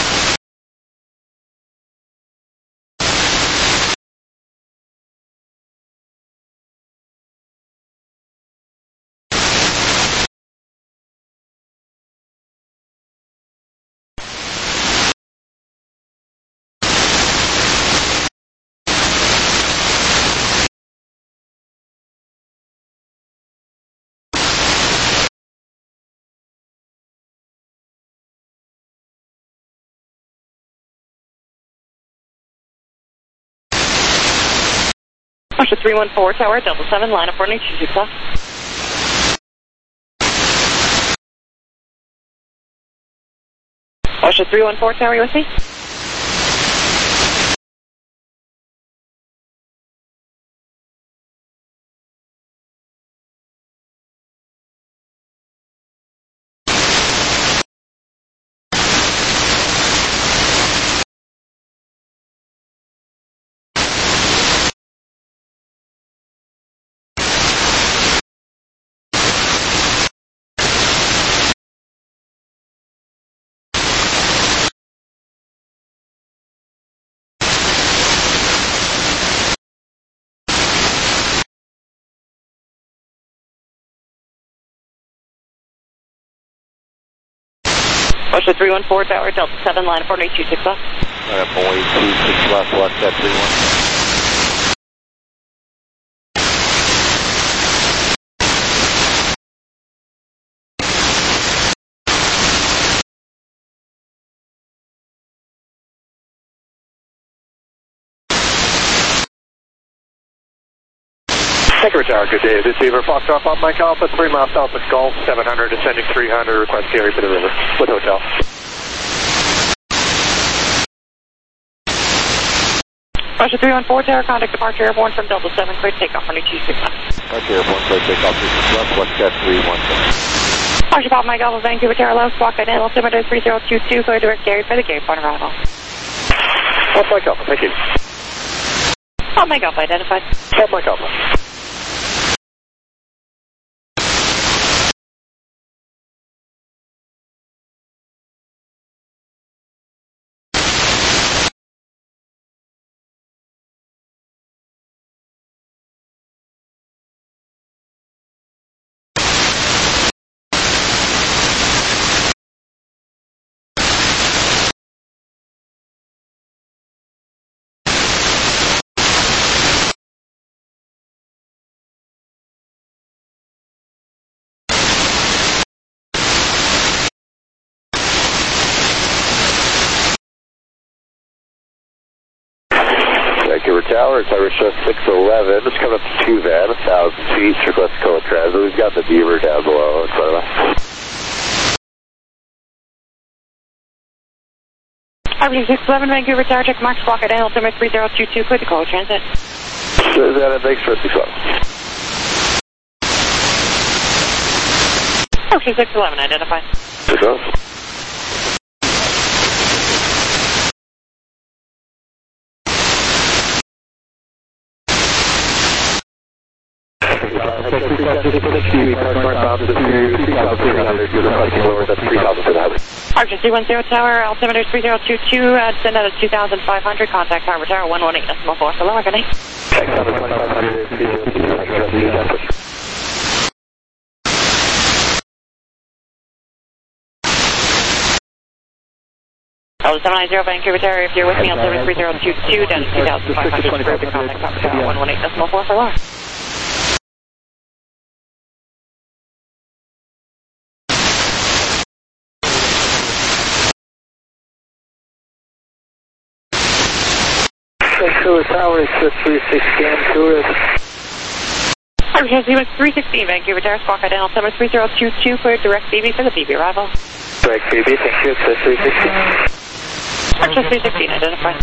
Russia 314 tower, Delta 7, line up running 26 left. Russia 314 tower, you with me? Russia 314 tower, Delta 7, line up runway 26 left. Runway 26 left, watch that 31. Secretary Tower, good day. This is Beaver Foxtrot off Mike Alpha, 3 miles south of Gulf, 700, descending 300, request carry for the river, with hotel. Russia 314 tower, contact departure airborne from Delta 7, clear takeoff, runway 26 left. Departure airborne, clear takeoff, 26 left, watch that 317. Russia Pop Mike Alpha, Vancouver Tower, left, squawk at altimeter 3022, clear direct Gary for the Gary point arrival. Pop Mike Alpha, thank you. Pop Mike Alpha identified. Pop Mike Alpha. Vancouver Tower, it's Irish 611. It's coming up to 2 van, 1,000 feet, request code transit. We've got the Beaver down below in front of us. Irish 611, Vancouver Tower, check mark, squawk at altimeter 3022, clear to code transit. So is that it? Thanks for 611. Irish 611 identified. 611. Archer 310 tower, altimeter 3022, send out at 2,500, contact Harbor Tower 118.4 for lower, good night. Delta 790 Vancouver Tower, if you're with me, altimeter 3022, down to 2,500, contact Harbor Tower 118.4 for lower. Vancouver Tower is 316 tourist. Archer 316 Vancouver Tower, squawk at altimeter 3022, clear direct BB for the BB arrival. Direct BB, thank you, it's 316. Archer 316 identified.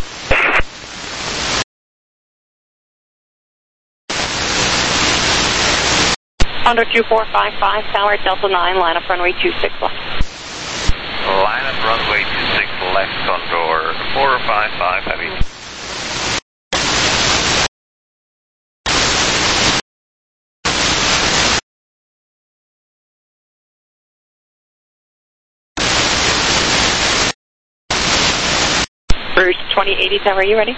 Under 2455, tower Delta 9, line up runway 26 left. Line up runway 26 left, Condor 455 heavy. Bruce 2080 Tower, are you ready?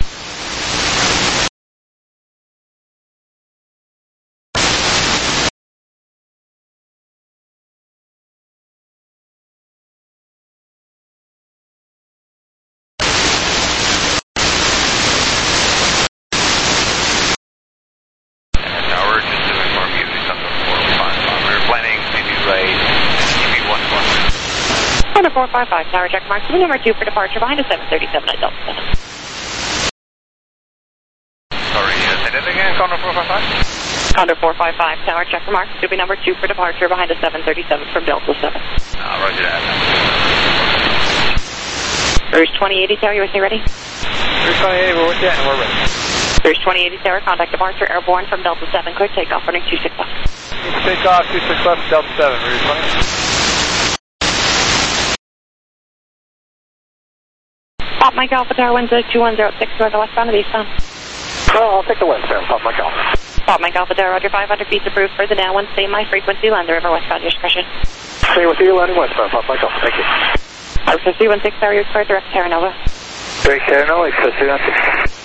Tower, just to inform you, Thunder 455. We're planning to do a TV-11. Thunder 455 Tower, check mark. Number 2 for departure behind a 737 at Delta 7. Sorry, say that again, Condor 455? Condor 455 Tower, check mark. Should be number 2 for departure behind a 737 from Delta 7. Roger that. Bruce 2080 Tower, you with me ready? Bruce 2080, we're with you and we're ready. Bruce 2080 Tower, contact departure airborne from Delta 7. Clear takeoff, running 26 left. Take off, 26 left, Delta 7, Bruce 20. Pop Mike Alpha Tower, winds 2106 north westbound and eastbound. I'll take the westbound, Pop Mike Alpha. Pop Mike Alpha Tower, Roger 500 feet approved. Further downwind, same my frequency, land the river westbound, your discretion. Stay with you, landing westbound, Pop Mike Alpha, thank you. Alpha 316 Tower, you're clear, direct Terra Nova. Direct Terra Nova, Express 316.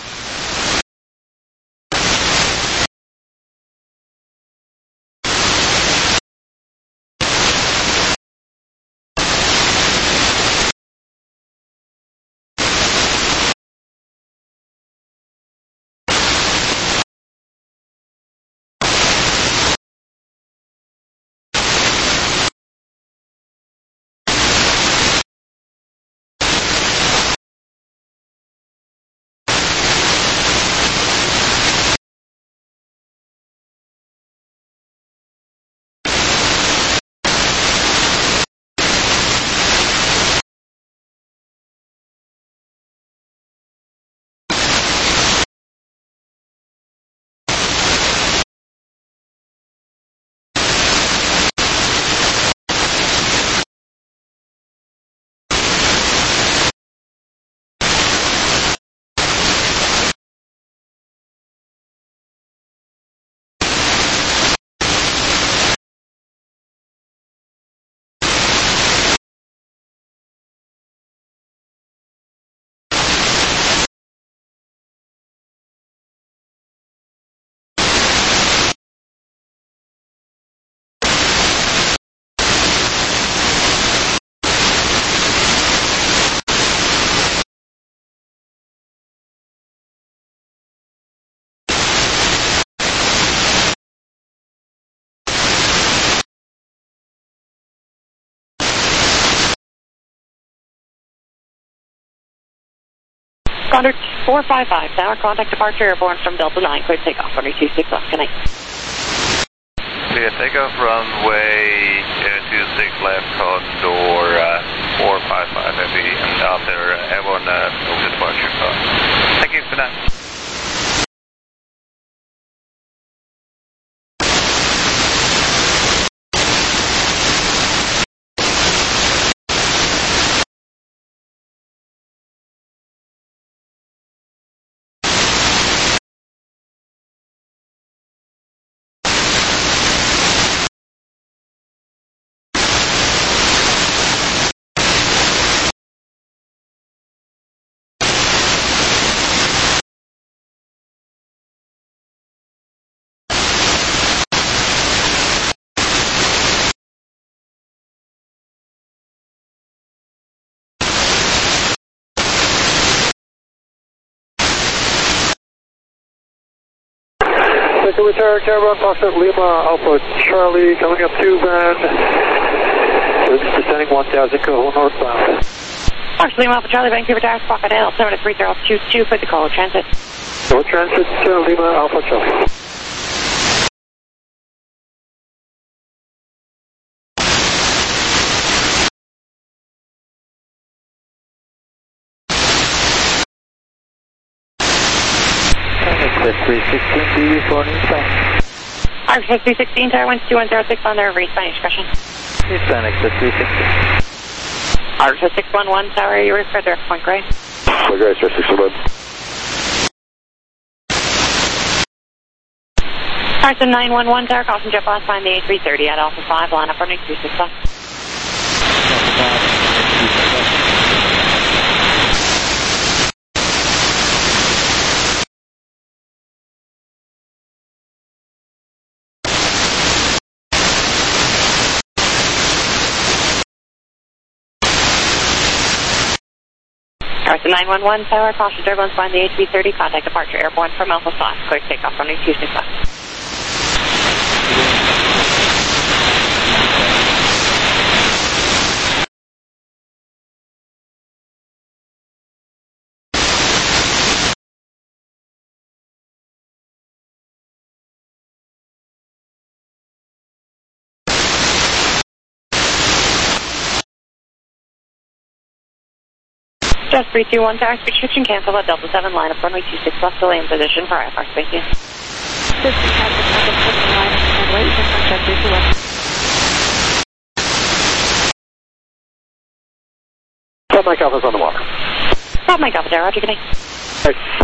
Condor 455 Tower, contact departure airborne from Delta 9. Clear takeoff, runway 26 left. Good night. Clear takeoff, runway 26 left, Condor 455 heavy, and after airborne over departure. Thank you for that. Second return, Caravan, Foxtrot Lima, Alpha Charlie, coming up 2 band. Descending 1000, go northbound. Fox Lima, Alpha Charlie, Vancouver Tower, Crocodile, 73022, put the call, transit. Go transit, Lima, Alpha Charlie. Express 316 to you for eastbound. Express 316 Tower, winds 2106 on the river, eastbound, discretion. Eastbound, Express 316. Express 611 Tower, you're clear, direct point gray. Point gray, Express 611. Carson 911 Tower, caution jet blast, find the A330 at Alpha 5, line up running 26 left. Alpha 5, 26 left. Harrison 911 Tower, caution turbulence behind the HB30, contact departure airborne from Alpha Fox, clear takeoff runway 26 left. Just 321 Tower, speed restriction cancel at Delta 7, line up runway 26 left, delay in position for IFR space use. Top Mike Alpha's on the water. Top Mike Alpha, Roger, good night. Thanks.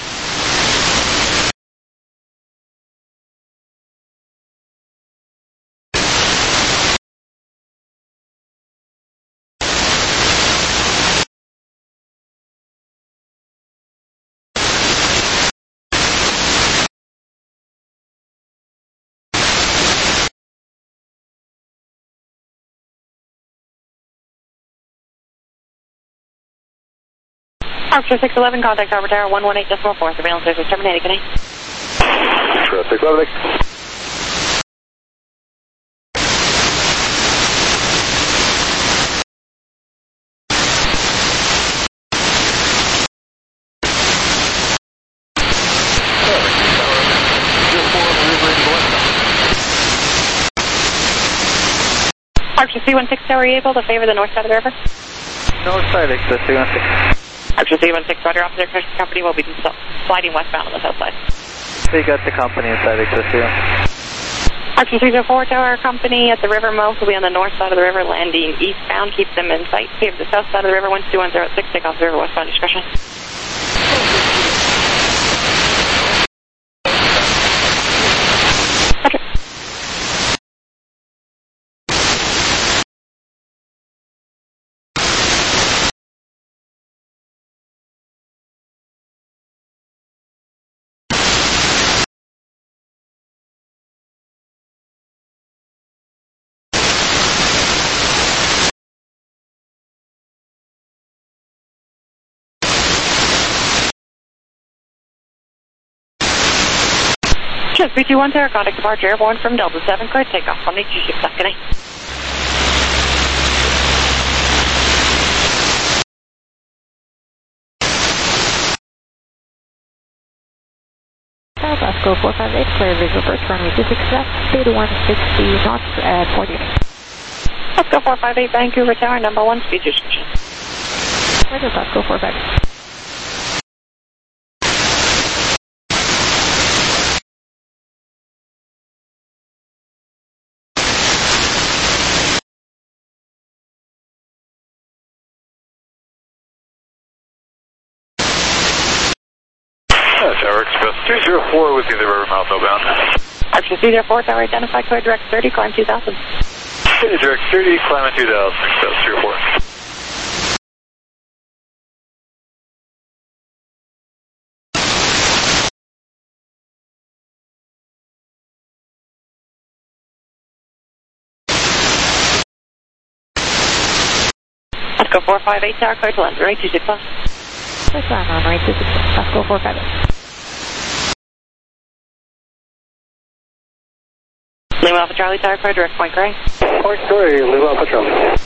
Archer 611, contact Harbor Tower 118.4, surveillance service terminated, good night. Archer 611. Archer C16 Tower, are you able to favor the north side of the river? North side, exit C16. Archer C16, Roger, opposite company will be sliding westbound on the south side. We got the company inside exit C. Archer 304 Tower, company at the river mouth will be on the north side of the river, landing eastbound, keep them in sight. Favor the south side of the river, 12106, takeoff river westbound discretion. Roger. Just 321 Tower, contact departure airborne from Delta 7, clear takeoff, runway 26 left, good night. Tower Pasco 458, clear visual first, runway 26 left, speed 160 knots at 40. Pasco 458, Vancouver Tower, number 1, speed restriction. Roger, Pasco 458. Tower Express 204 with you, the river mouth, outbound. Archer 304 Tower, identify clear direct 30, climb 2000. Direct 30, climb at 2000, Express 304. Pasco 458 Tower, clear to land, runway 26 left. Clear to land, runway 26 left, Pasco 458. Lima Alpha Charlie Tower, clear direct Point Grey. Point Grey, Lima Alpha Charlie.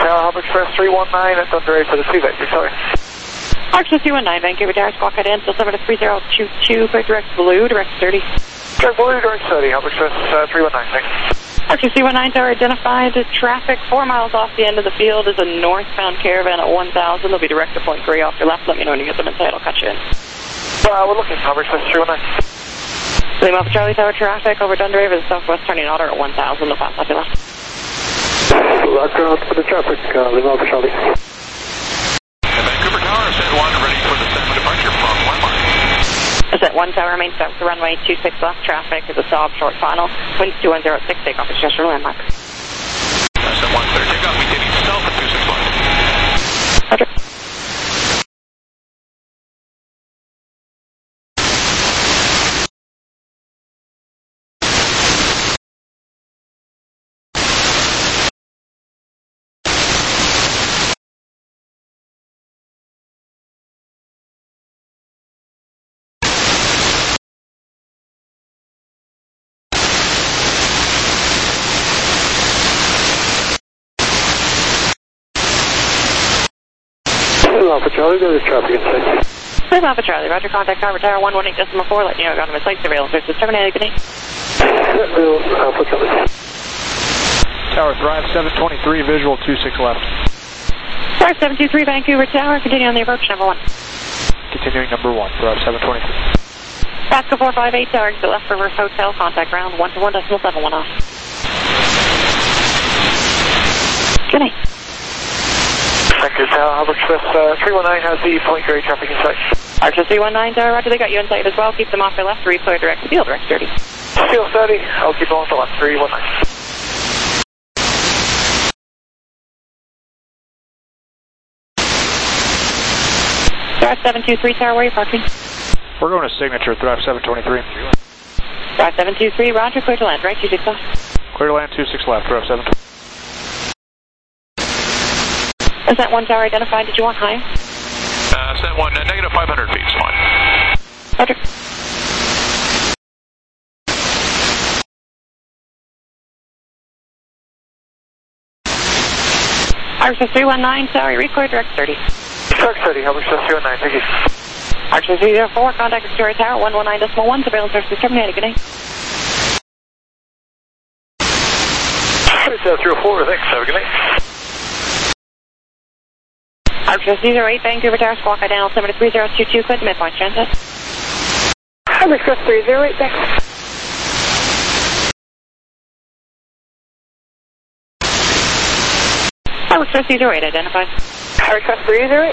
Tower, Hub Express 319 at Thunder Ray for the Seabed, Victoria. Archer 319, Vancouver Tower, squawk head in, still 73022, clear direct blue, direct 30. Direct blue, direct 30, Hub Express 319, thanks. Archer 319 Tower identified traffic 4 miles off the end of the field is a northbound caravan at 1000. They'll be direct to Point Grey off your left. Let me know when you get them inside. I'll cut you in. We're looking, Hub Express 319. Lima for Charlie Tower traffic over Dundee River, southwest turning order at 1000. They'll pass off your left. Roger out for the traffic, Lima for Charlie. Vancouver Tower, Ascent 1, ready for the SAM departure from landmark. Ascent 1 Tower remains south to runway 26 left. Traffic is a Saab short final. Winds 2106, takeoff is just your landmark. Ascent 1, clear takeoff, maintaining south at 26 left. Roger. Alpha Charlie, there's traffic in sight. There's Alpha Charlie, Roger, contact Tower Tower 118.4, letting you know I got him in sight surveillance. This is terminated, good night. Alpha Charlie. Tower Thrive 723, visual 26 left. Thrive 723, Vancouver Tower, continue on the approach, number 1. Continuing number 1, Thrive 723. Pasco 458, Tower exit left, reverse hotel, contact ground 121.71 off. Good night. Thank you, Tower. Hub Express 319 has the Point Grey traffic in sight. Archer 319, Tower, Roger, they got you in sight as well. Keep them off your left, reclear direct steel, direct 30. Steel 30, I'll keep on the left, 319. Thrive 723, Tower, where are you parking? We're going to signature, Thrive 723. Thrive 723, Roger, clear to land, right, 26 left. Clear to land, 26 left, Thrive 723. Is that 1 Tower identified? Did you want higher? Ascent 1, negative 500 feet is fine. Roger. Archer 319, sorry, reclear direct 30. Direct 30, Hub Express 319, thank you. Archer 304, contact Victoria Tower 119.1, surveillance service terminated, good night. It's 304, thanks, have a good night. Archer 08, Vancouver Tower, squawk down, altimeter 3022, clear to midpoint transit. Hub Express 308, thanks. Hub Express 308, identified. Hub Express 308.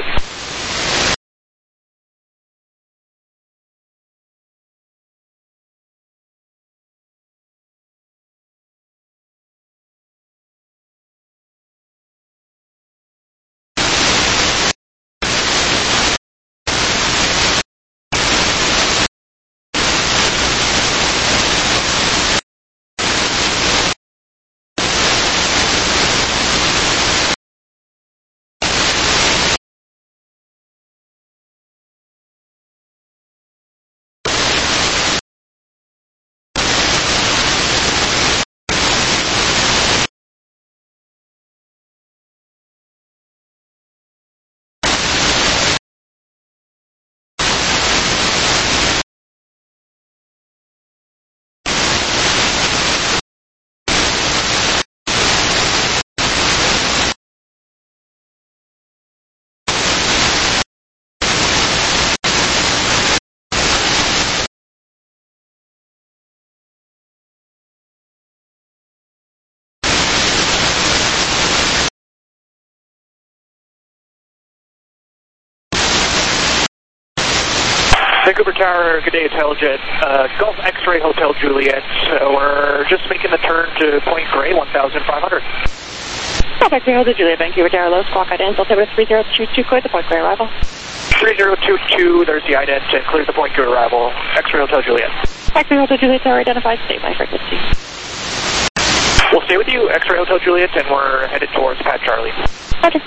Vancouver Tower, good day, it's Helljet. Gulf X-Ray Hotel Juliet. We're just making the turn to Point Grey, 1,500. Gulf X-Ray Hotel Juliet, Vancouver Tower, low squawk ident, altimeter 3022, clear the Point Grey arrival. 3022, there's the ident, and clears the Point Grey arrival. X-Ray Hotel Juliet. X-Ray Hotel Juliet Tower identified, stay by frequency. We'll stay with you, X-Ray Hotel Juliet, and we're headed towards Pat Charlie. Roger.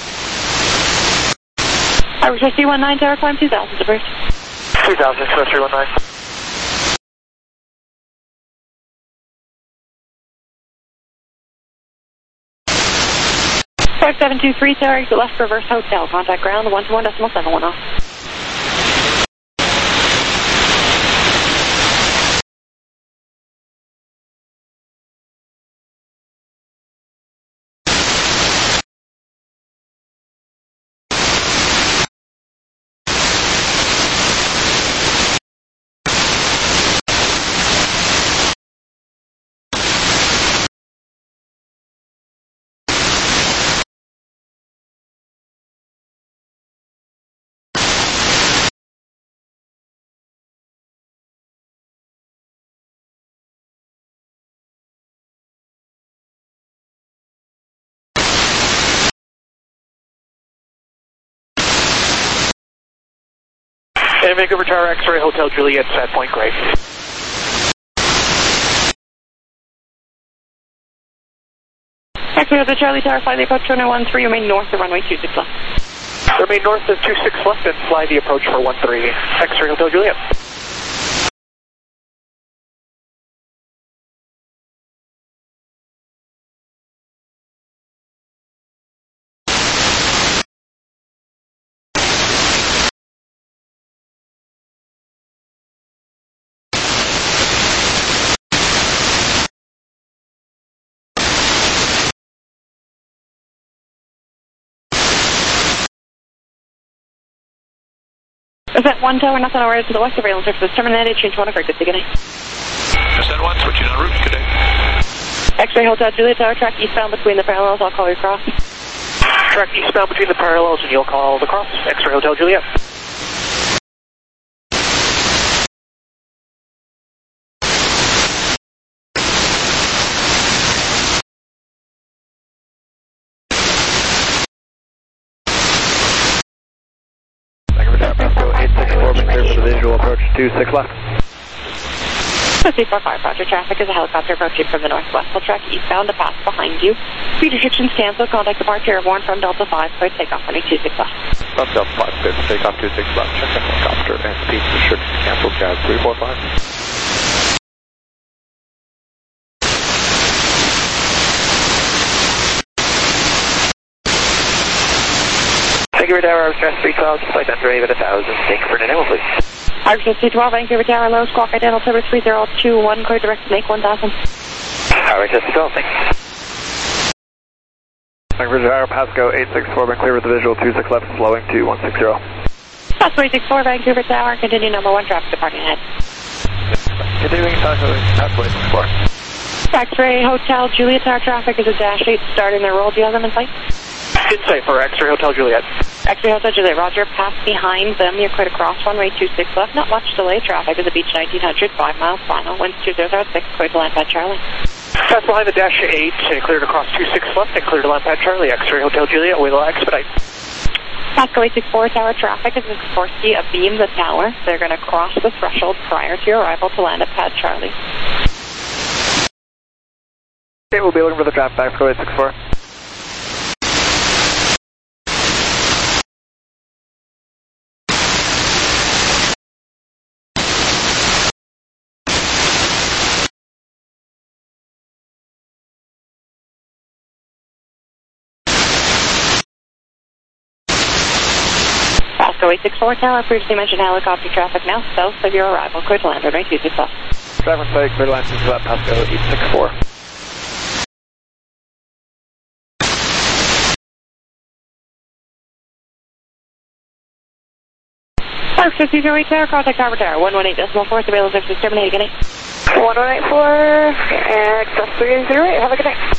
Irish C19 Tower, climb 2000, debriefed. 2000, Express 319. 5723 tower, exit left, reverse hotel, contact ground 121.710. And Vancouver Tower, X-ray Hotel Juliet at Point Grey. X-ray Hotel Charlie Tower, fly the approach 2013, remain north of runway 26 left. Remain north of 26 left and fly the approach for 13. X-ray Hotel Juliet. Ascent 1 tower, nothing over to the west, surveillance surface terminated, change 1 effective, good day. Ascent 1, switching en route, good day. X-ray Hotel Juliet Tower, track eastbound between the parallels, I'll call you across. Track eastbound between the parallels and you'll call the cross. X-ray Hotel Juliet. Visual approach 26 left. 345, Roger. Traffic is a helicopter approaching from the northwest. We'll track eastbound to pass behind you. Speed restrictions canceled. Contact departure airborne from Delta 5. Clear takeoff runway 26 left. From Delta 5, clear for takeoff 26 left. Check in helicopter and speed restrictions canceled. Jazz 345. Vancouver Tower, Stress 3 clouds, flight under at 1,000. Thank you for the name, please. Arctic 212, Vancouver Tower, low squawk, identical service 3021, clear direct to make 1,000. Alright, just 12, thanks. Vancouver Tower, Pasco 864, been clear with the visual 26 left, slowing to 160. Pasco 864, Vancouver Tower, continue number 1, traffic departing ahead. Continuing Pasco 864. X-ray Hotel Juliet Tower, traffic is a dash 8, starting their roll. Do you have them in sight? In sight for X-ray Hotel Juliet. X-ray Hotel Juliet, Roger, pass behind them, you're clear to cross runway 26 left, not much delay, traffic is a beach 1900, 5 miles final, winds 2006, clear to land pad Charlie. Pass behind the dash 8, clear to cross 26 left and clear to land pad Charlie, X-ray Hotel Juliet, we'll expedite. Pasco 864 tower, traffic is in Sikorsky, abeam the tower, they're going to cross the threshold prior to your arrival to land at pad Charlie. Okay, we'll be looking for the traffic, Pasco 864. Pasco 864 tower, previously mentioned helicopter traffic now south of your arrival, clear to land runway 26 left. Traffic site, clear to land 26 left, Pasco 864. Pasco 208 tower, contact Harbor Tower, 118.4, surveillance services terminated, good night. 1184, access 308, have a good night.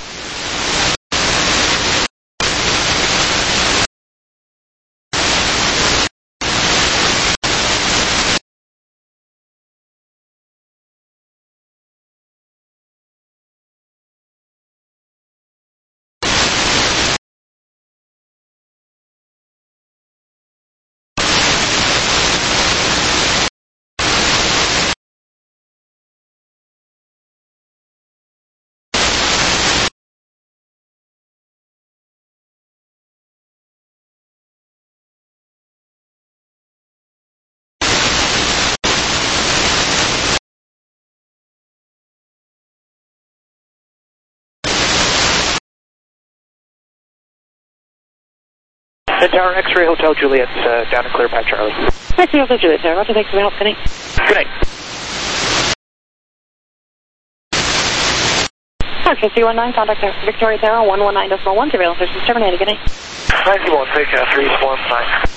Tower X-Ray Hotel Juliet, down and clear, Pat Charlie. X-Ray Hotel Juliet, Tower. Roger, thanks for the help, good night. Good night. Archer C19, contact Victoria Tower, 119.1, surveillance system terminated, good night. 91, take 349.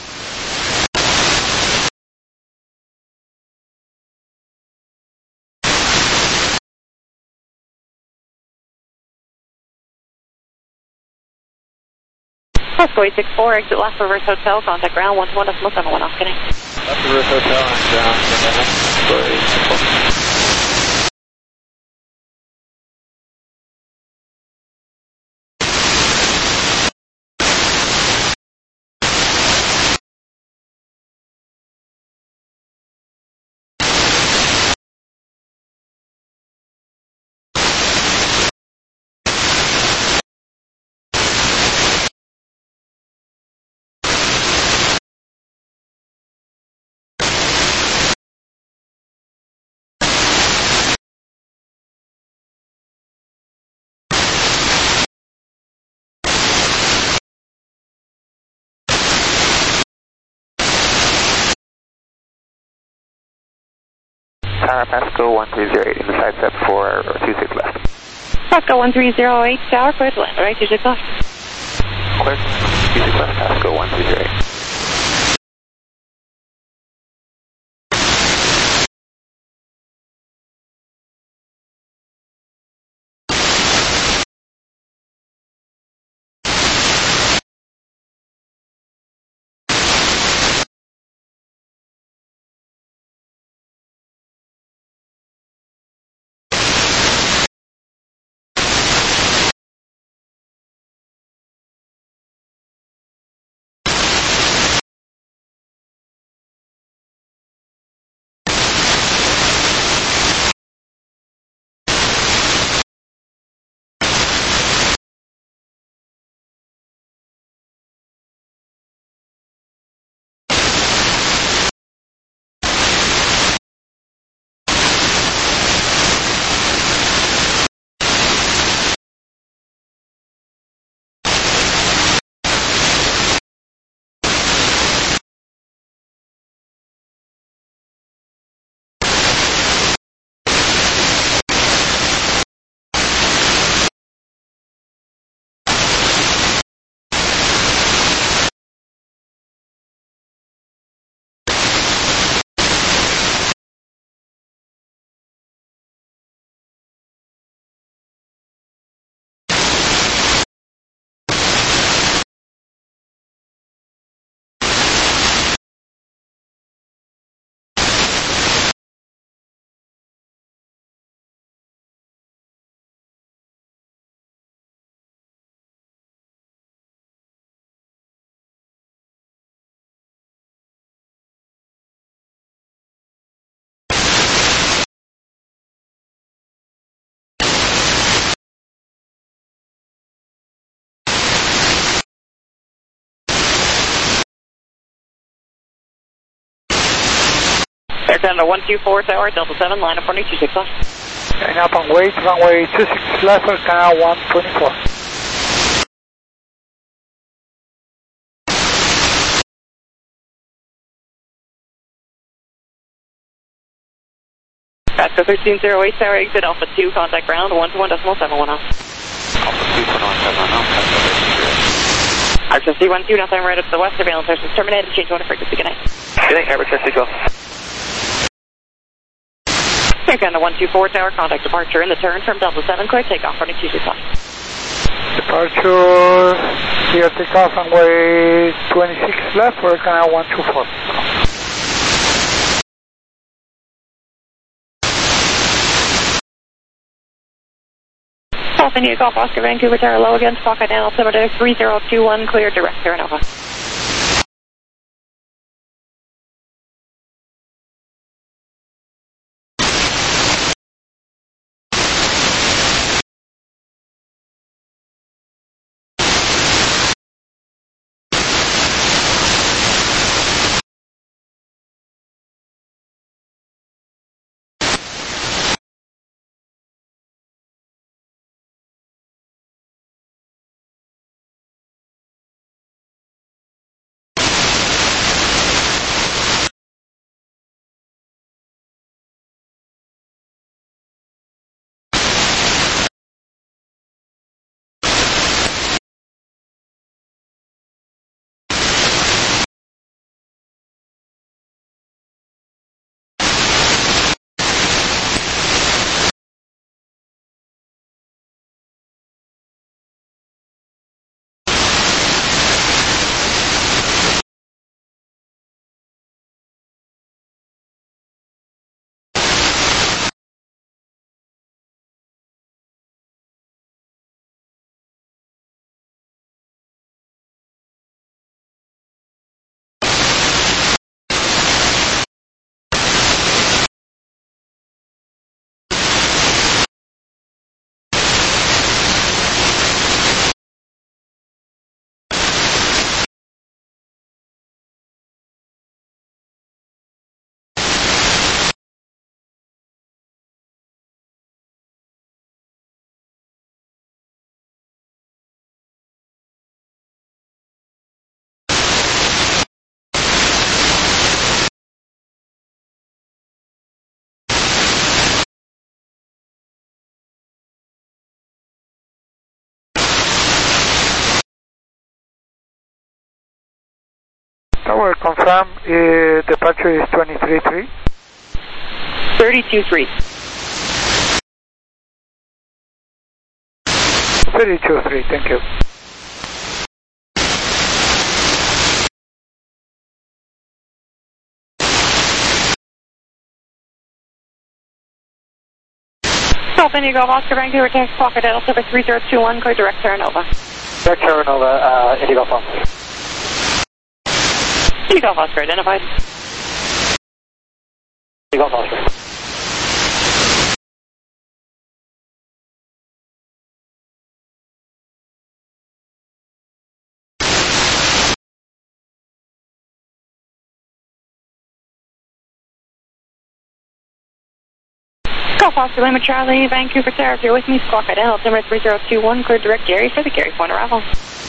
Fresco 864, exit left reverse hotel, contact ground 121.71 off, good night. Left reverse hotel and ground, Tower Pasco 1308 in the side step for 26 left. Pasco 1308, Tower, clear to land, right, 26 left. Clear, 26 left, Pasco 1308. Air Canada 124 Tower, Delta 7, line up runway 26 left. Hang up on wait, runway 26 left, Air Canada 124. Pasco 1308 Tower, exit Alpha 2, contact ground 121.71 off. Alpha 2, 121.71 off, Pasco 1308. Archer C12, nothing right up to the west, surveillance systems terminated, change order frequency, good night. Good night, Air Canada 6 Air Canada 124 Tower, contact departure in the turn from Delta 7, clear takeoff, running 26 left. Departure, clear takeoff runway 26 left, Air Canada 124. Golf India Golf Oscar Vancouver Tower, low against pocket down, altimeter 3021, clear direct Terranova. Tower, confirm departure is 23-3. 32-3. 32-3, thank you. Golf Indigo Oscar Vancouver Taxi Pocket Delta Service 3021, clear direct Terra Nova. Direct Terra Nova, Indigo Oscar. Indigo Oscar identified. Indigo Oscar. Golf Oscar Lima Charlie, Vancouver Terra, if you're with me, squawk identical number 3021, clear direct Gary for the Gary Point arrival.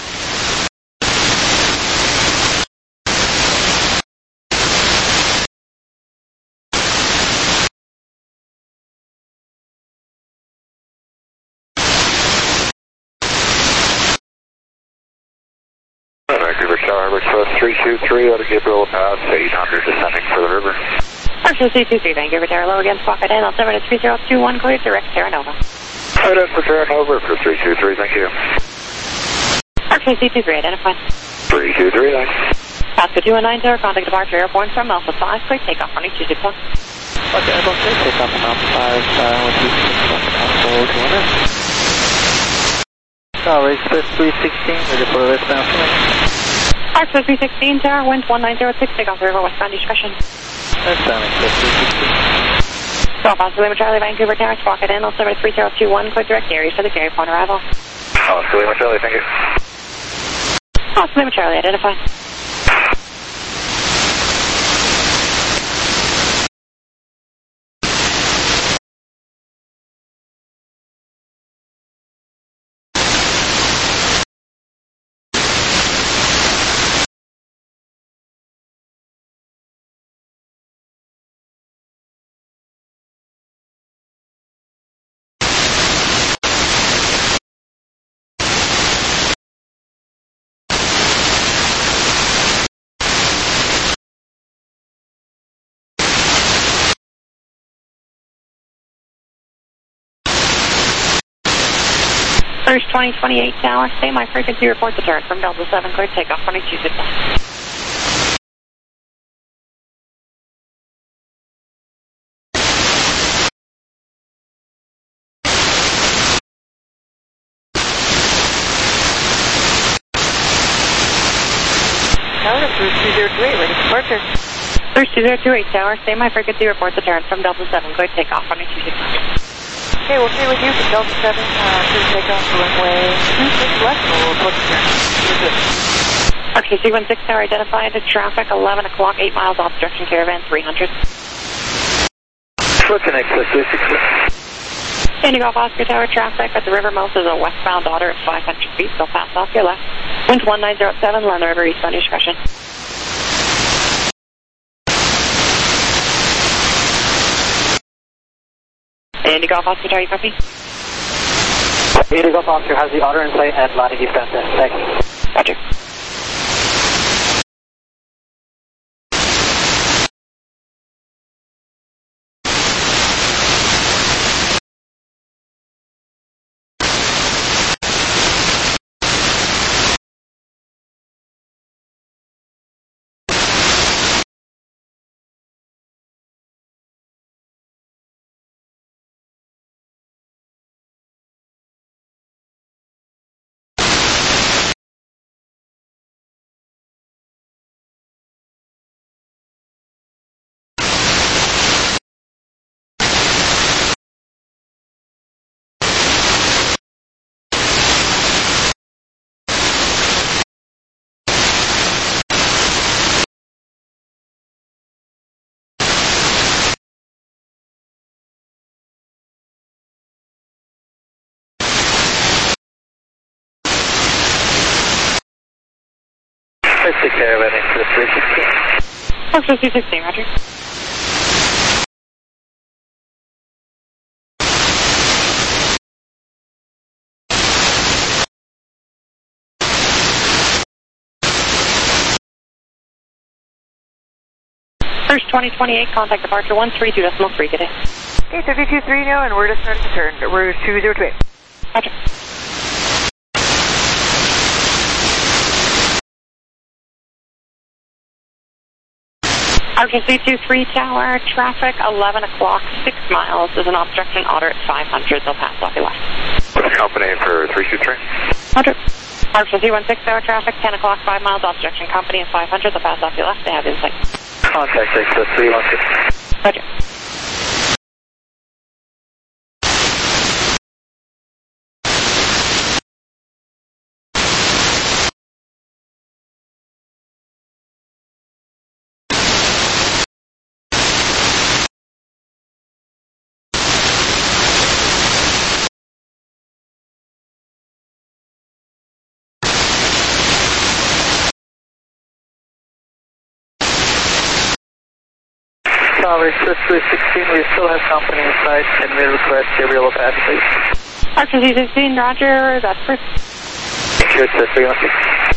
Vancouver Tower, Express 323, out of Gabriel Pass, 800, descending for the river. Archer C23, Vancouver Terra, low again, squawk identical number 3021, clear direct Terra Nova. Right for Terra Nova for 323, thank you. Archer C23, identified. 323, thanks. Pasco 219 Tower, contact departure airborne from Alpha 5, clear takeoff running 226. Okay, Airborne clear takeoff from Alpha 5, 126, Tower Express 316, ready for westbound flight. Express 316 Tower, wind 1906, takeoff the river westbound discretion. Westbound Express 316. Golf Oscar Lima Charlie, Vancouver Tower, squawk identical number 3021, clear direct Gary for the Gary Point arrival. Oscar Lima Charlie, thank you. Oscar Lima Charlie, identified. First 2028 Tower, stay my frequency report the turn from Delta 7, clear takeoff 2260. Tower, 3208, ready for departure. First 2028 Tower, stay my frequency report the turn from Delta 7, clear takeoff 2260. Okay, we'll stay with you for Delta 7, clear takeoff for runway 26 left, we'll approach the turn. Okay, C16 Tower identified, traffic 11 o'clock, 8 miles off direction caravan 300. What's the next Express 316? Indigo Oscar Tower, traffic at the river mouth is a westbound order at 500 feet, so pass off your left. Wind 1907, land the river eastbound discretion. Indigo Oscar Tower, you copy? Indigo Oscar has the otter in sight and landing eastbound. Thanks. Roger. Let's take care of it, Express 316. Express 316, roger. First 2028, contact departure 132.3, good day. Okay, 32.3 now, and we're just starting to turn. We're 2028. Roger. RJC 23 Tower, traffic 11 o'clock, 6 miles. There's an obstruction order at 500. They'll pass off your left. What's company for 323? Roger. RJC 16 Tower, traffic 10 o'clock, 5 miles. Obstruction company at 500. They'll pass off your left. They have insight. Contact Access 316. Roger. Tower 316, we still have company inside. Can we request Gabriel pass, please? RJC 16, Roger. That's first. Sure, 316.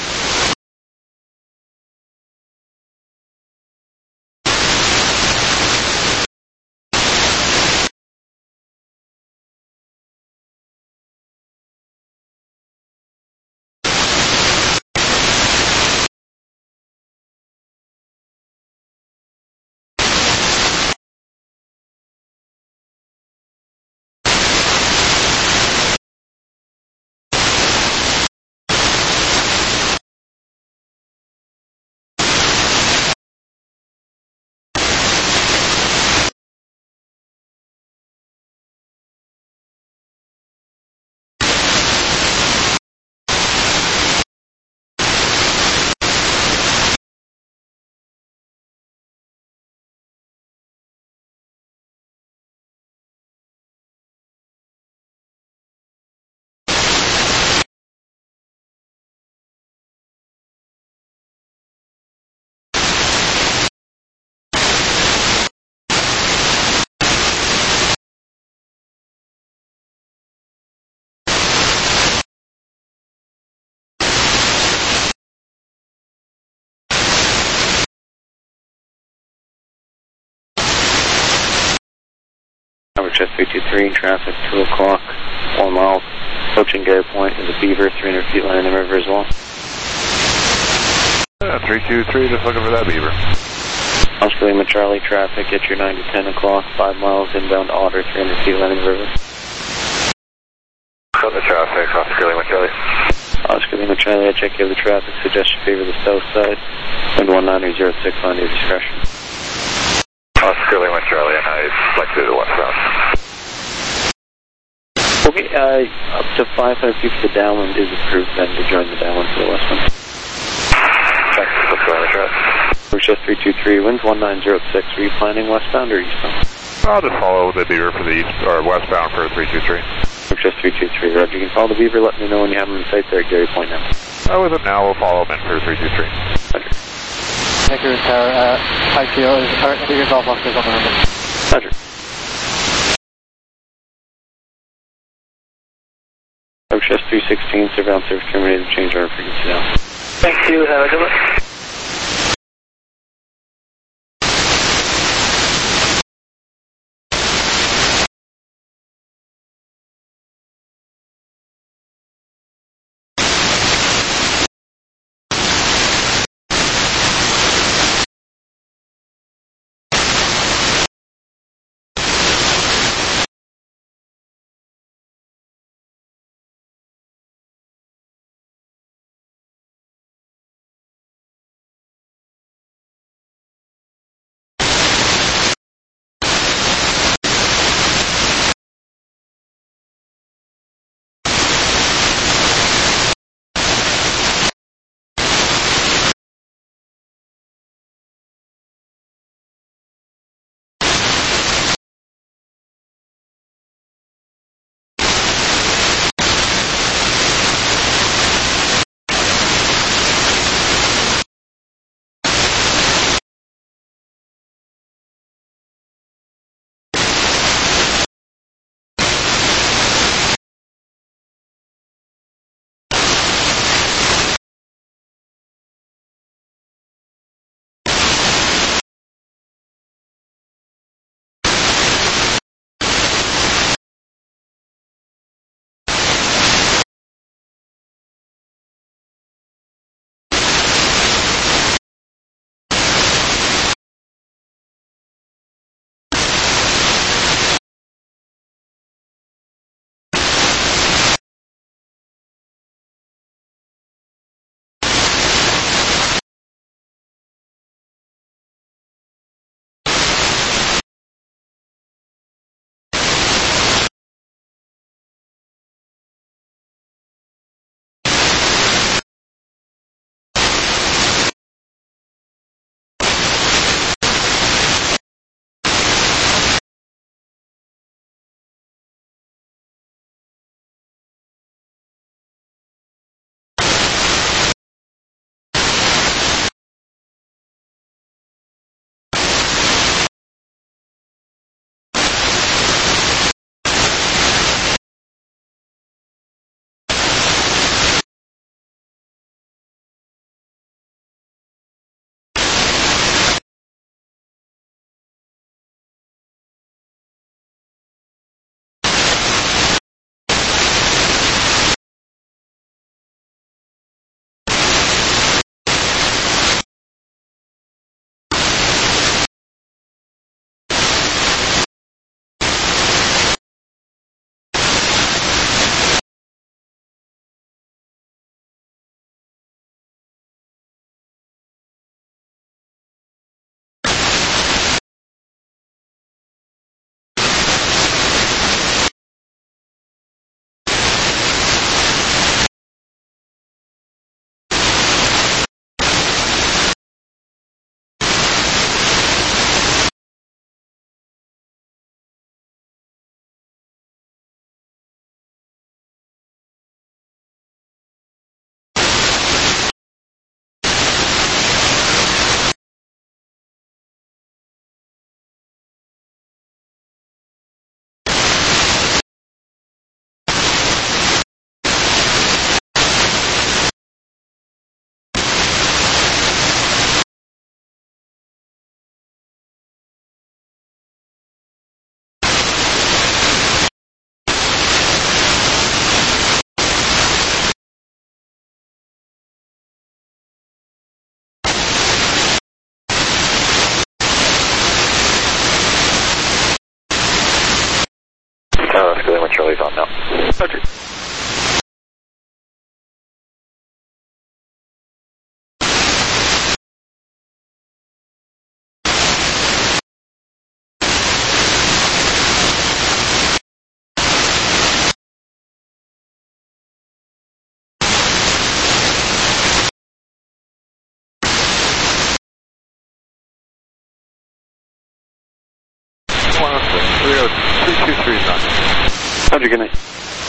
Chest 323, traffic 2 o'clock, 1 mile, approaching Gary Point is a Beaver, 300 feet line in the river as well. 323, just looking for that Beaver. Oscar Lima Charlie, traffic at your 9 to 10 o'clock, 5 miles inbound Otter, 300 feet line in the river. Cut the traffic, Oscar Lima Charlie. Oscar Lima Charlie, I check you have the traffic, suggest you favor the south side, wind 1906 on your discretion. Oscar Lima Charlie, and I like to do the westbound. Okay, up to 500 feet to the downwind is approved then to join the downwind for the westbound. Thanks, Oscar Lima Charlie. Chest 323, winds 1906. Were you planning westbound or eastbound? I'll just follow the Beaver for the east, or westbound for 323. Chest 323, Roger. You can follow the Beaver. Let me know when you have them in sight there at Gary Point now. With them now, we'll follow them in for 323. Roger. Vancouver Tower, ICO is, Indigo Golf Officers on the river. Roger. Chest 316, surveillance service terminated, change our frequency now. Thank you, have a good one. Charlie's on now. Roger. Roger, good night.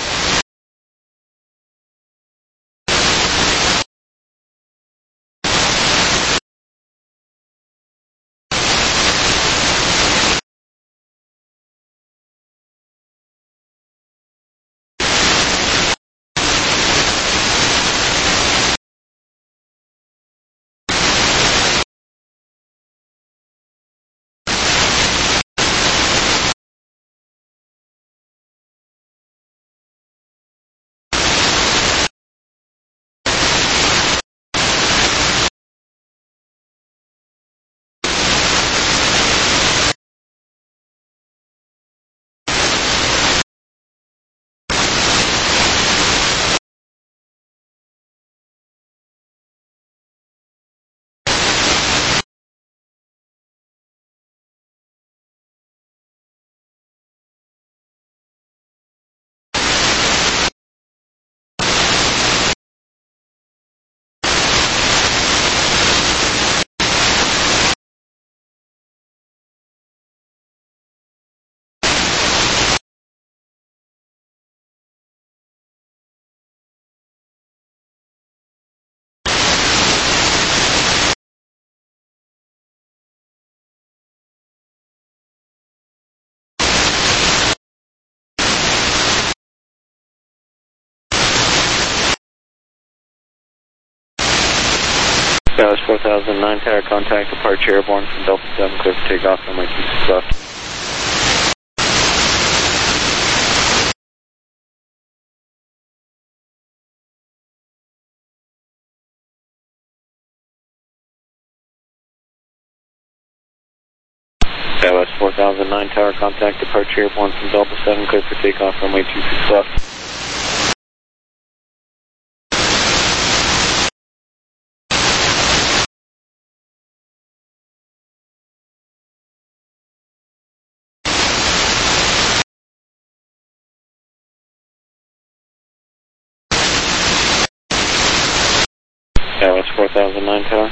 Dallas 4009, tower contact, departure airborne from Delta 7, clear for takeoff, runway 26 left. Dallas 4009, tower contact, departure airborne from Delta 7, clear for takeoff, runway 26 left. Dallas 4009 tower.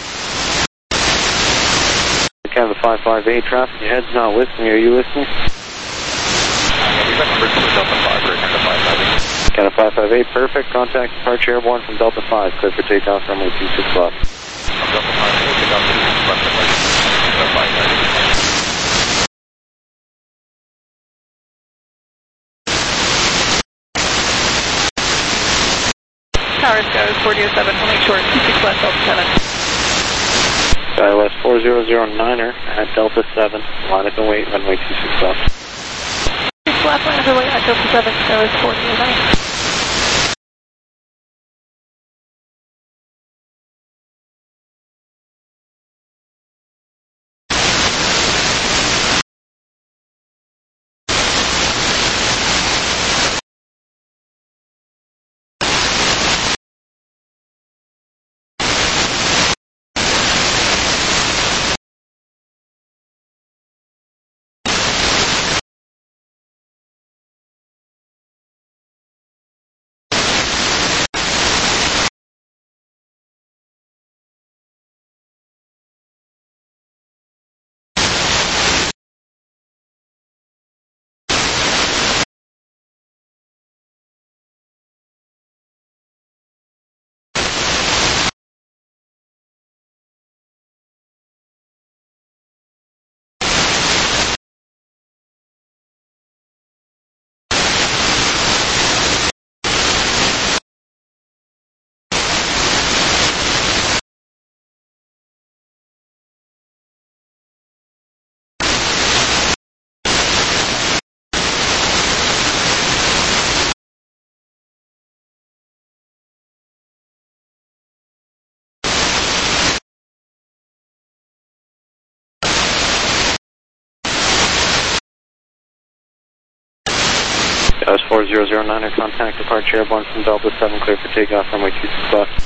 Canada 558 traffic, your head's not with me, are you listening? Canada 558, perfect, contact departure airborne from Delta 5, clear for takeoff, runway 26 left. Delta 5, takeoff 26 left, Delta 5. Tower Sky 4007, holding short, 26 left, Delta 7. Skywest 4009er at Delta 7, line up and wait, runway 26 left. 6 left, line up and wait at Delta 7, Skywest 4009. As 4009er, contact departure airborne from Delta 7, clear for takeoff, runway 26 left.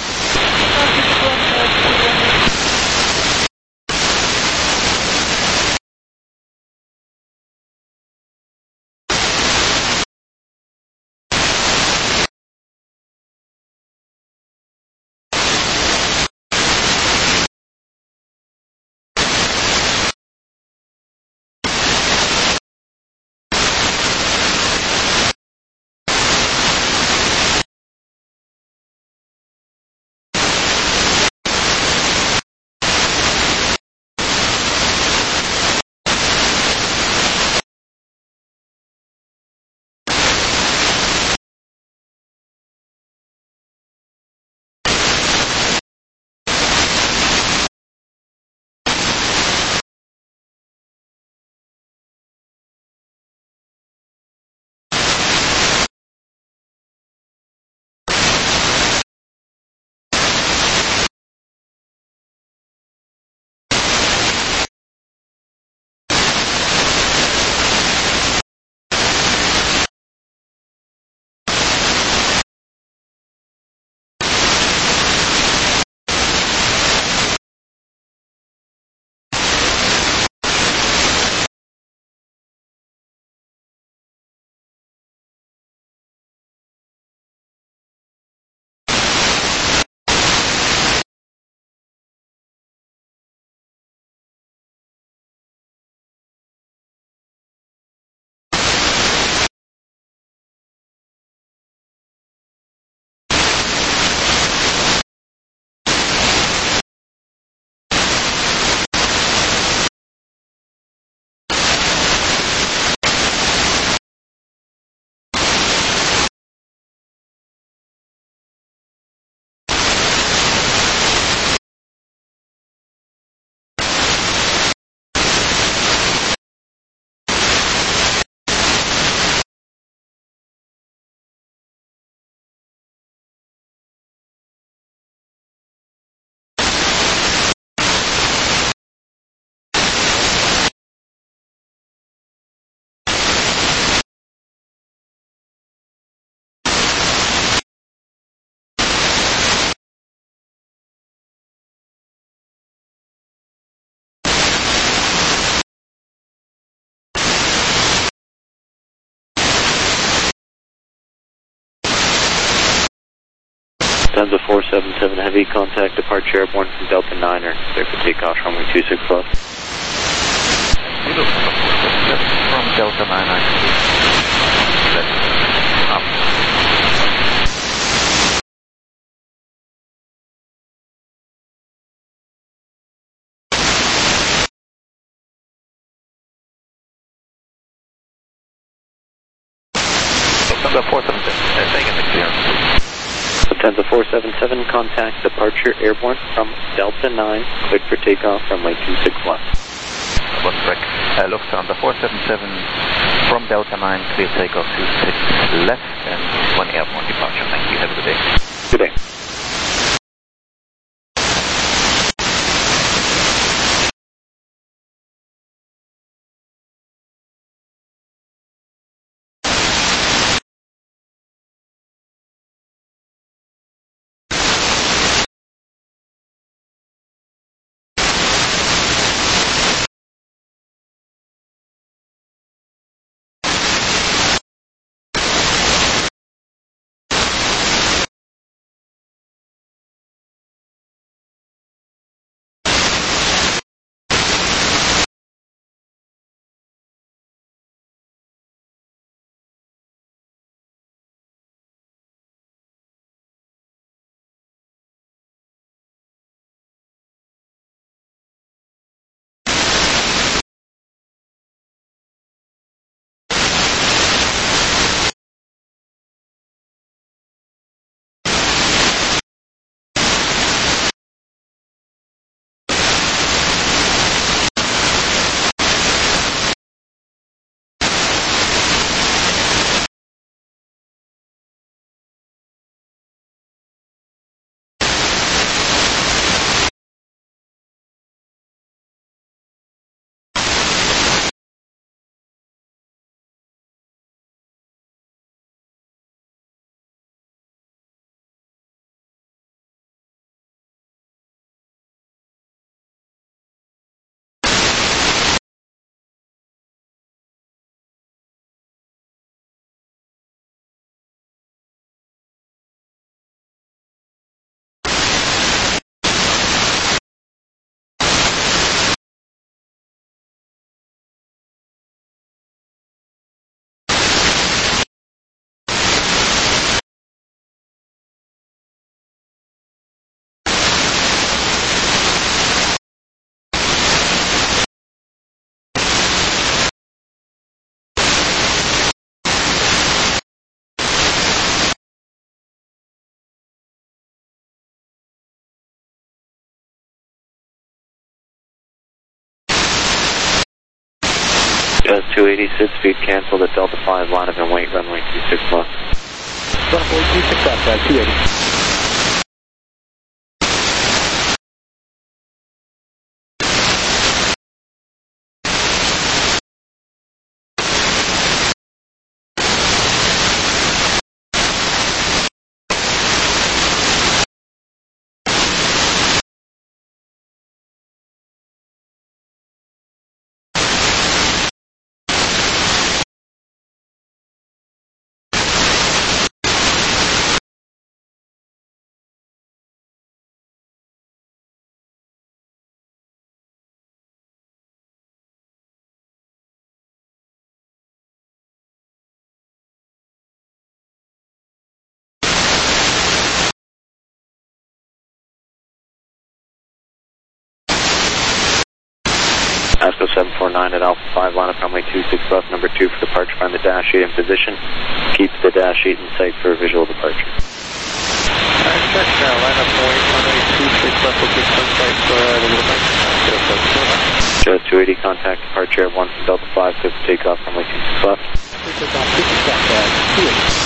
Lufthansa 477 Heavy, contact departure airborne from Delta 9er, clear for takeoff, runway 26 left. From Delta 9er, left, up. Lufthansa 477, taking the clearance. Lufthansa 477, contact departure airborne from Delta 9, cleared for takeoff, runway 26 left. One correct. Lufthansa 477 from Delta 9, clear takeoff 26 left and 1 airborne departure. Thank you. Have a good day. Good day. Just 280, sit speed canceled at Delta 5, line up and wait, runway 26 left. Runway 26 left, 280. ASCO 749 at Alpha 5, line up runway 26 left, number 2 for departure, find the dash 8 in position. Keep the dash 8 in sight for a visual departure. Check now, line up runway 26 left, will keep in sight for visual departure. Just 280, contact departure at 1 from Delta 5, clear for takeoff, runway 26 left. Take off 26 left, 280.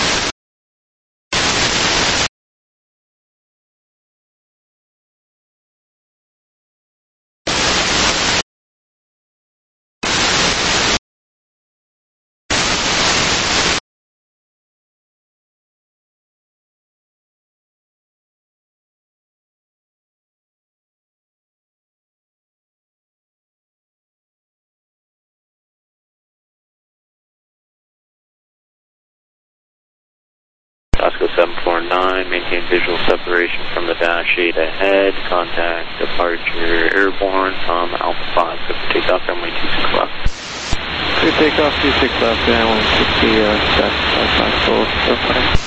ASCO 749, maintain visual separation from the dash 8 ahead, contact departure airborne from Alpha 5, clear for takeoff, runway 26 left. Clear takeoff, 26 left, and 160, dash 5 full, airplane.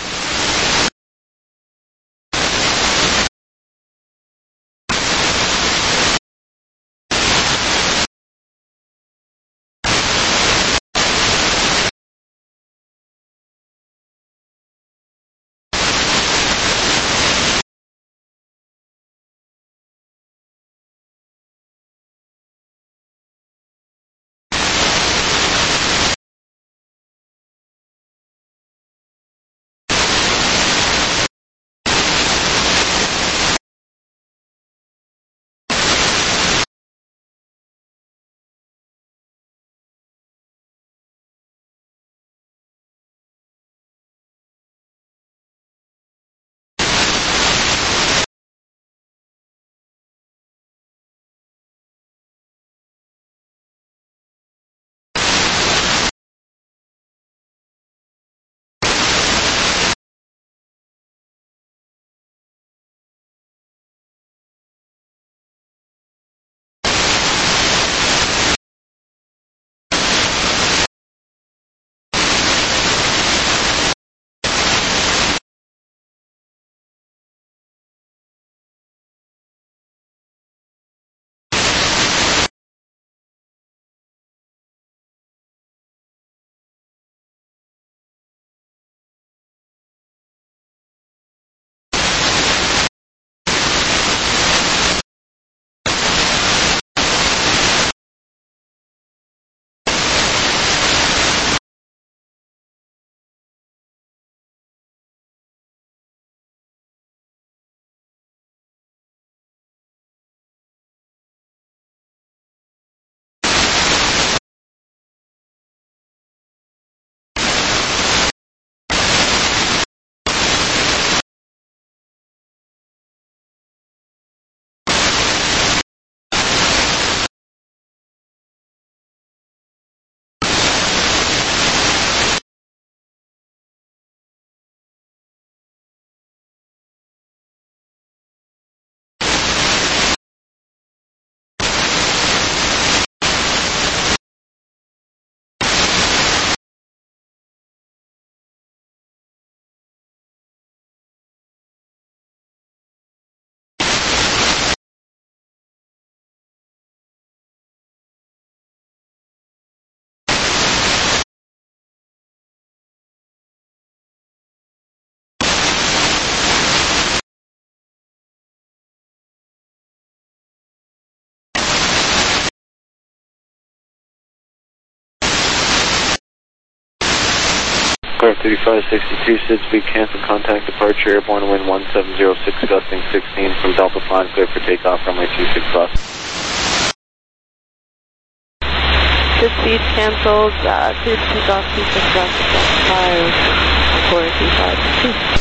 3562, Sid speed, cancel contact, departure, airborne wind 1706, gusting 16 from Delta 5, clear for takeoff, runway 26 left. Sid speed canceled, clear to takeoff, 26 left, Delta 5, 4352.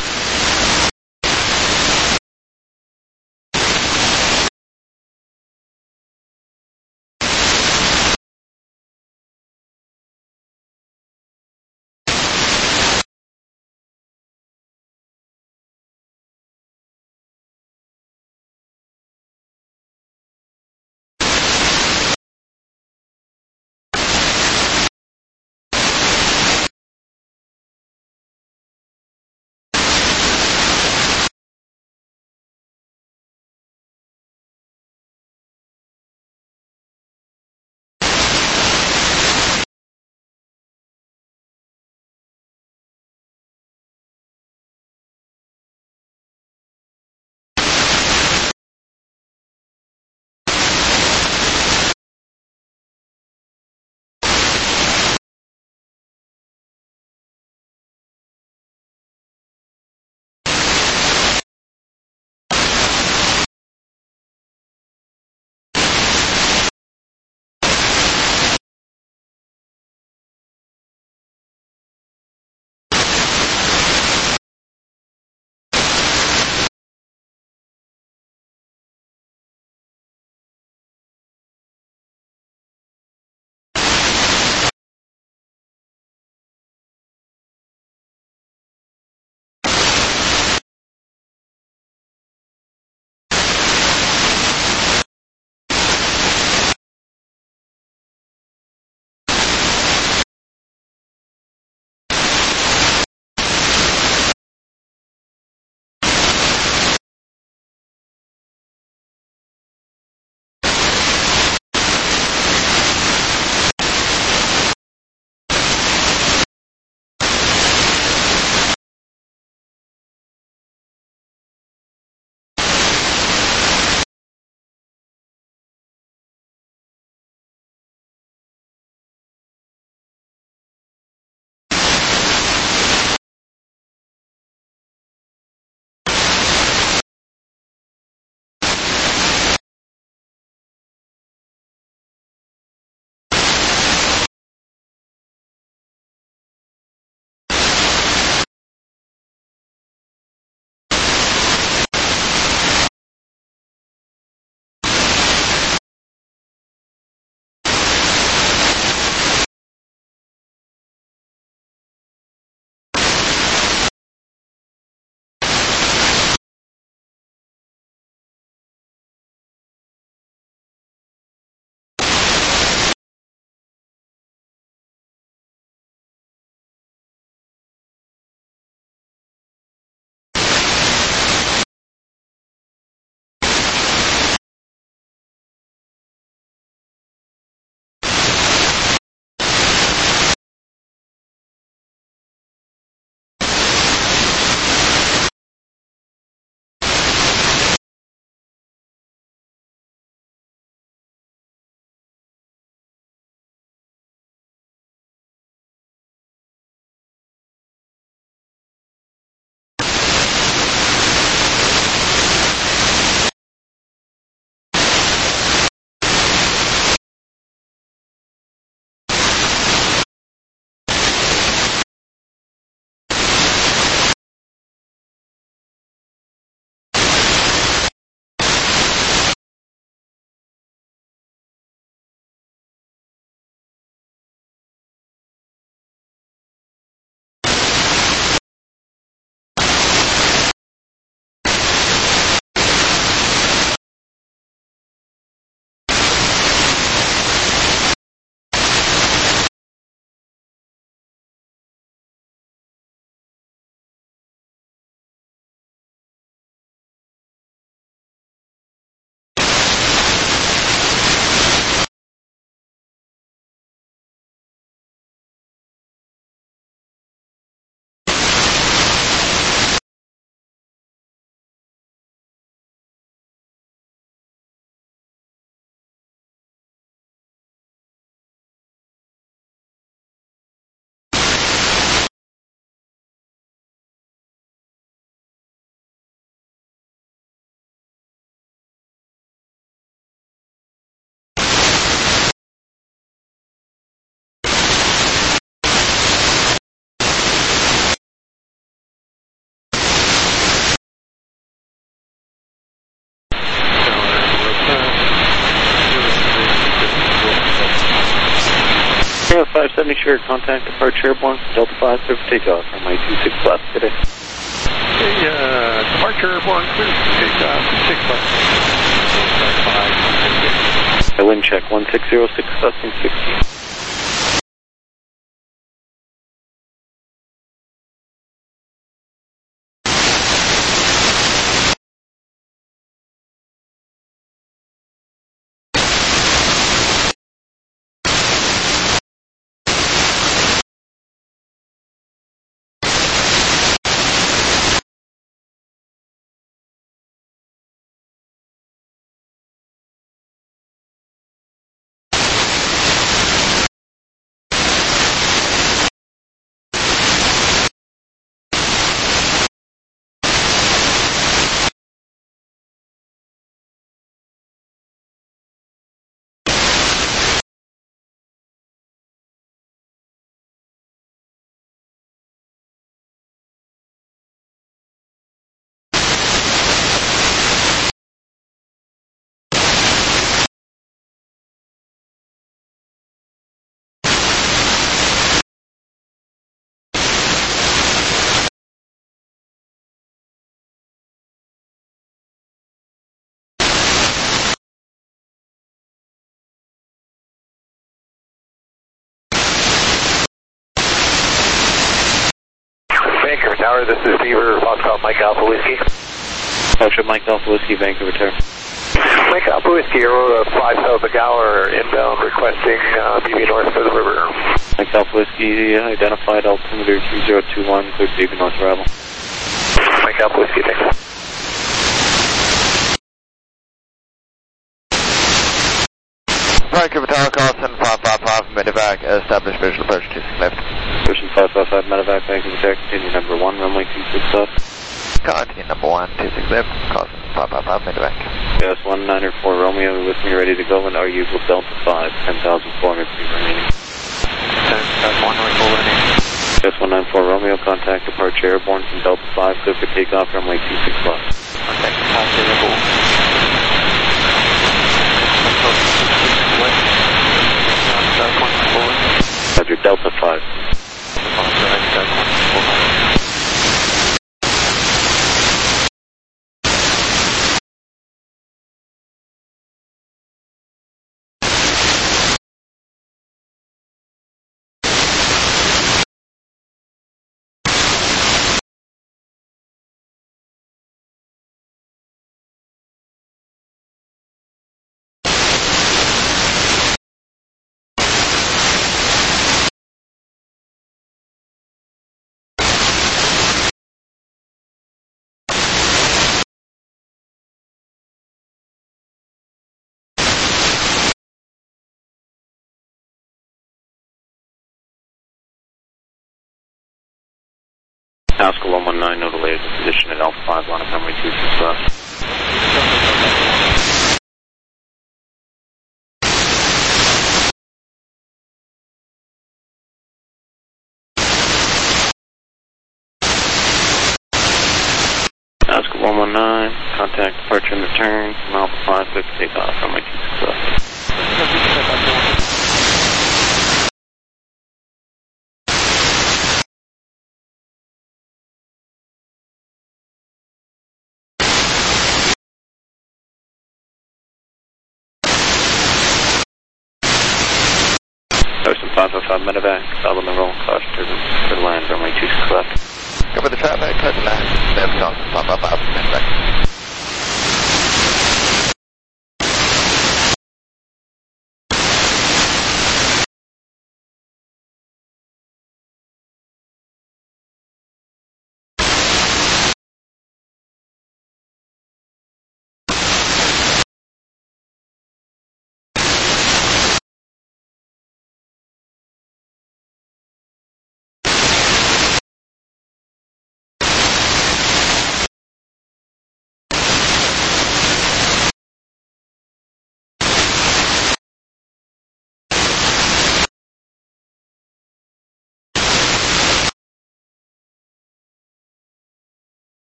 Victor, contact departure airborne, Delta 5, clear for takeoff, runway 26 left, good day. Departure airborne, clear for takeoff, 6 left. Wind check 1606, gusting 60. Vancouver Tower, this is Beaver, Foxtrot Mike Alpha Whiskey. Foxtrot Mike Alpha Whiskey, Vancouver Tower. Mike Alpha Whiskey, Aurora 5 South McGower, inbound requesting BV north for the river. Mike Alpha Whiskey, identified altimeter 3021, clear for BV north arrival. Mike Alpha Whiskey, thanks. Vancouver Tower, call 7555, medevac, establish visual approach 26 left. Person 555, medevac, Vancouver Tower, continue number 1, runway 26 left. Continue number 1, 26 left, call 555, medevac. Gas 194 Romeo, with me ready to go, and are you equals Delta 5, 10,400 feet remaining. Gas 194 Romeo, contact departure airborne from Delta 5, clear for takeoff, runway 26 left. Contact departure airborne. Roger, Delta 5. Oscar 119, no delays in position at Alpha 5, line of runway 26 left. Oscar 119, contact departure and return from Alpha 5, clear for takeoff, runway 26 left. Person 555 medevac, solid on the roll, caution to the land, runway 26 left. Cover the traffic, clear the land, left, call 555, medevac.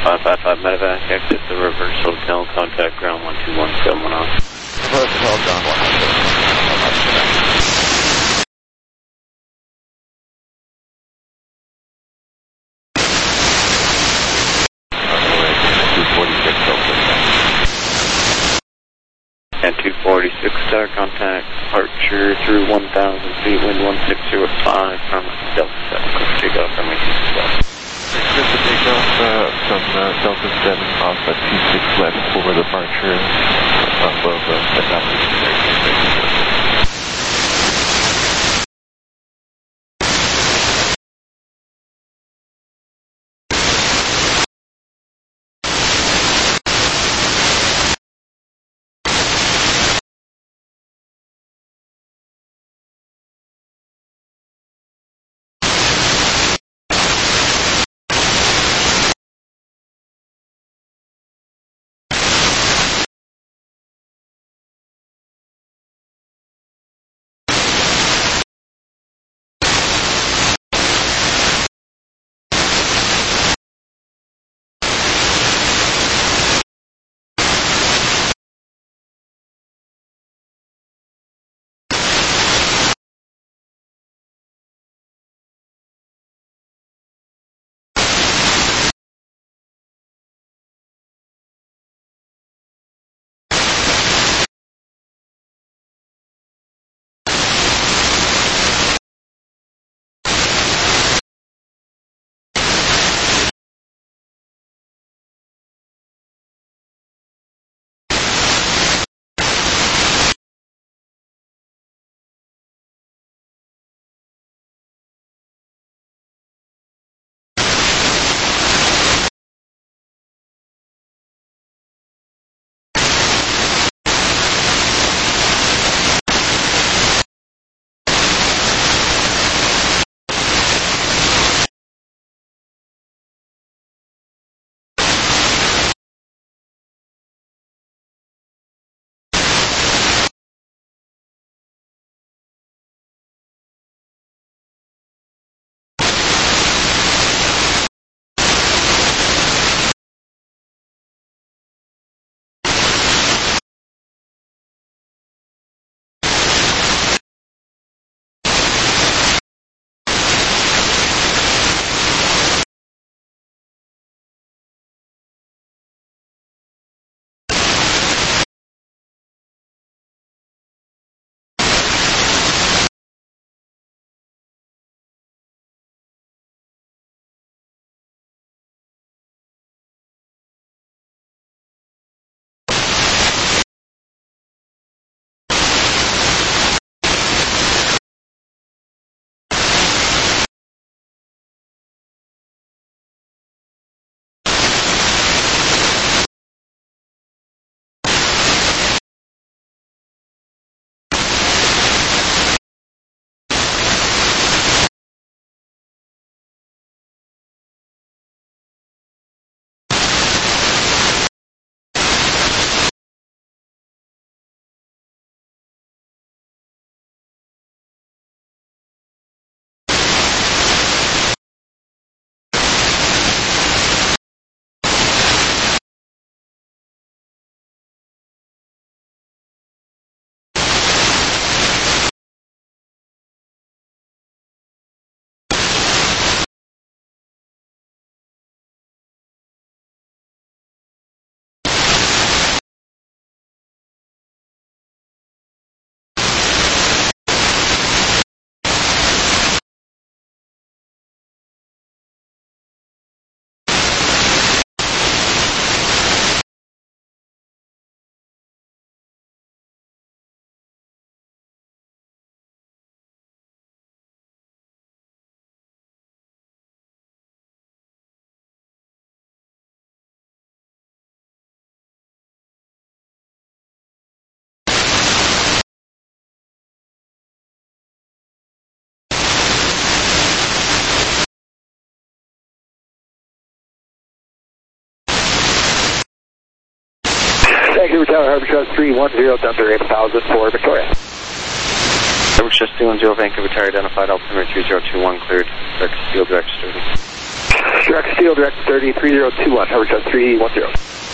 555 medevac, exit the reverse hotel, contact ground 1217 off. Reverse hotel, ground 117. And 246 star contact, departure through 1,000 feet, wind 1605 from Delta 7. Take off from 26 Good to take off from Delta 7 off at 26 left for departure above the Dallas. Vancouver Tower, Harbor Trust 310, Thunder 8000 for Victoria. Harbor Trust 310, Vancouver Tower, identified altimeter 3021, cleared, circuit field direct starting. Direct steel, direct 30-3021, Harvard Trust 310.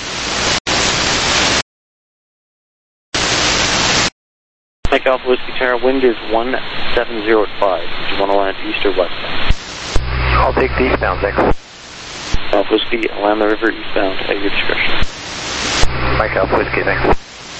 Mike Alpha Whiskey Tower, wind is 1705. Do you want to land east or west? I'll take the eastbound, thanks. Alpha Whiskey, land the river eastbound at your discretion. Mike Alpha Whiskey, thanks.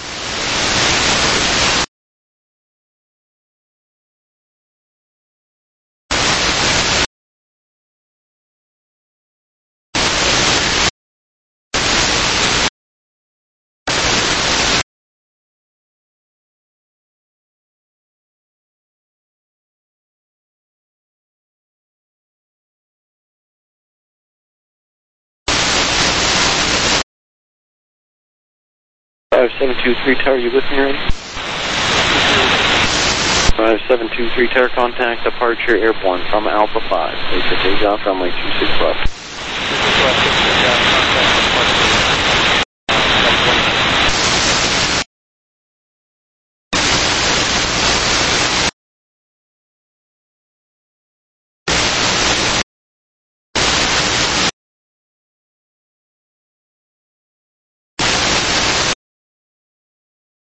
Five 723 tower, you with me already? 5723 tower, contact departure airborne from Alpha 5. Take the takeoff runway 26 left.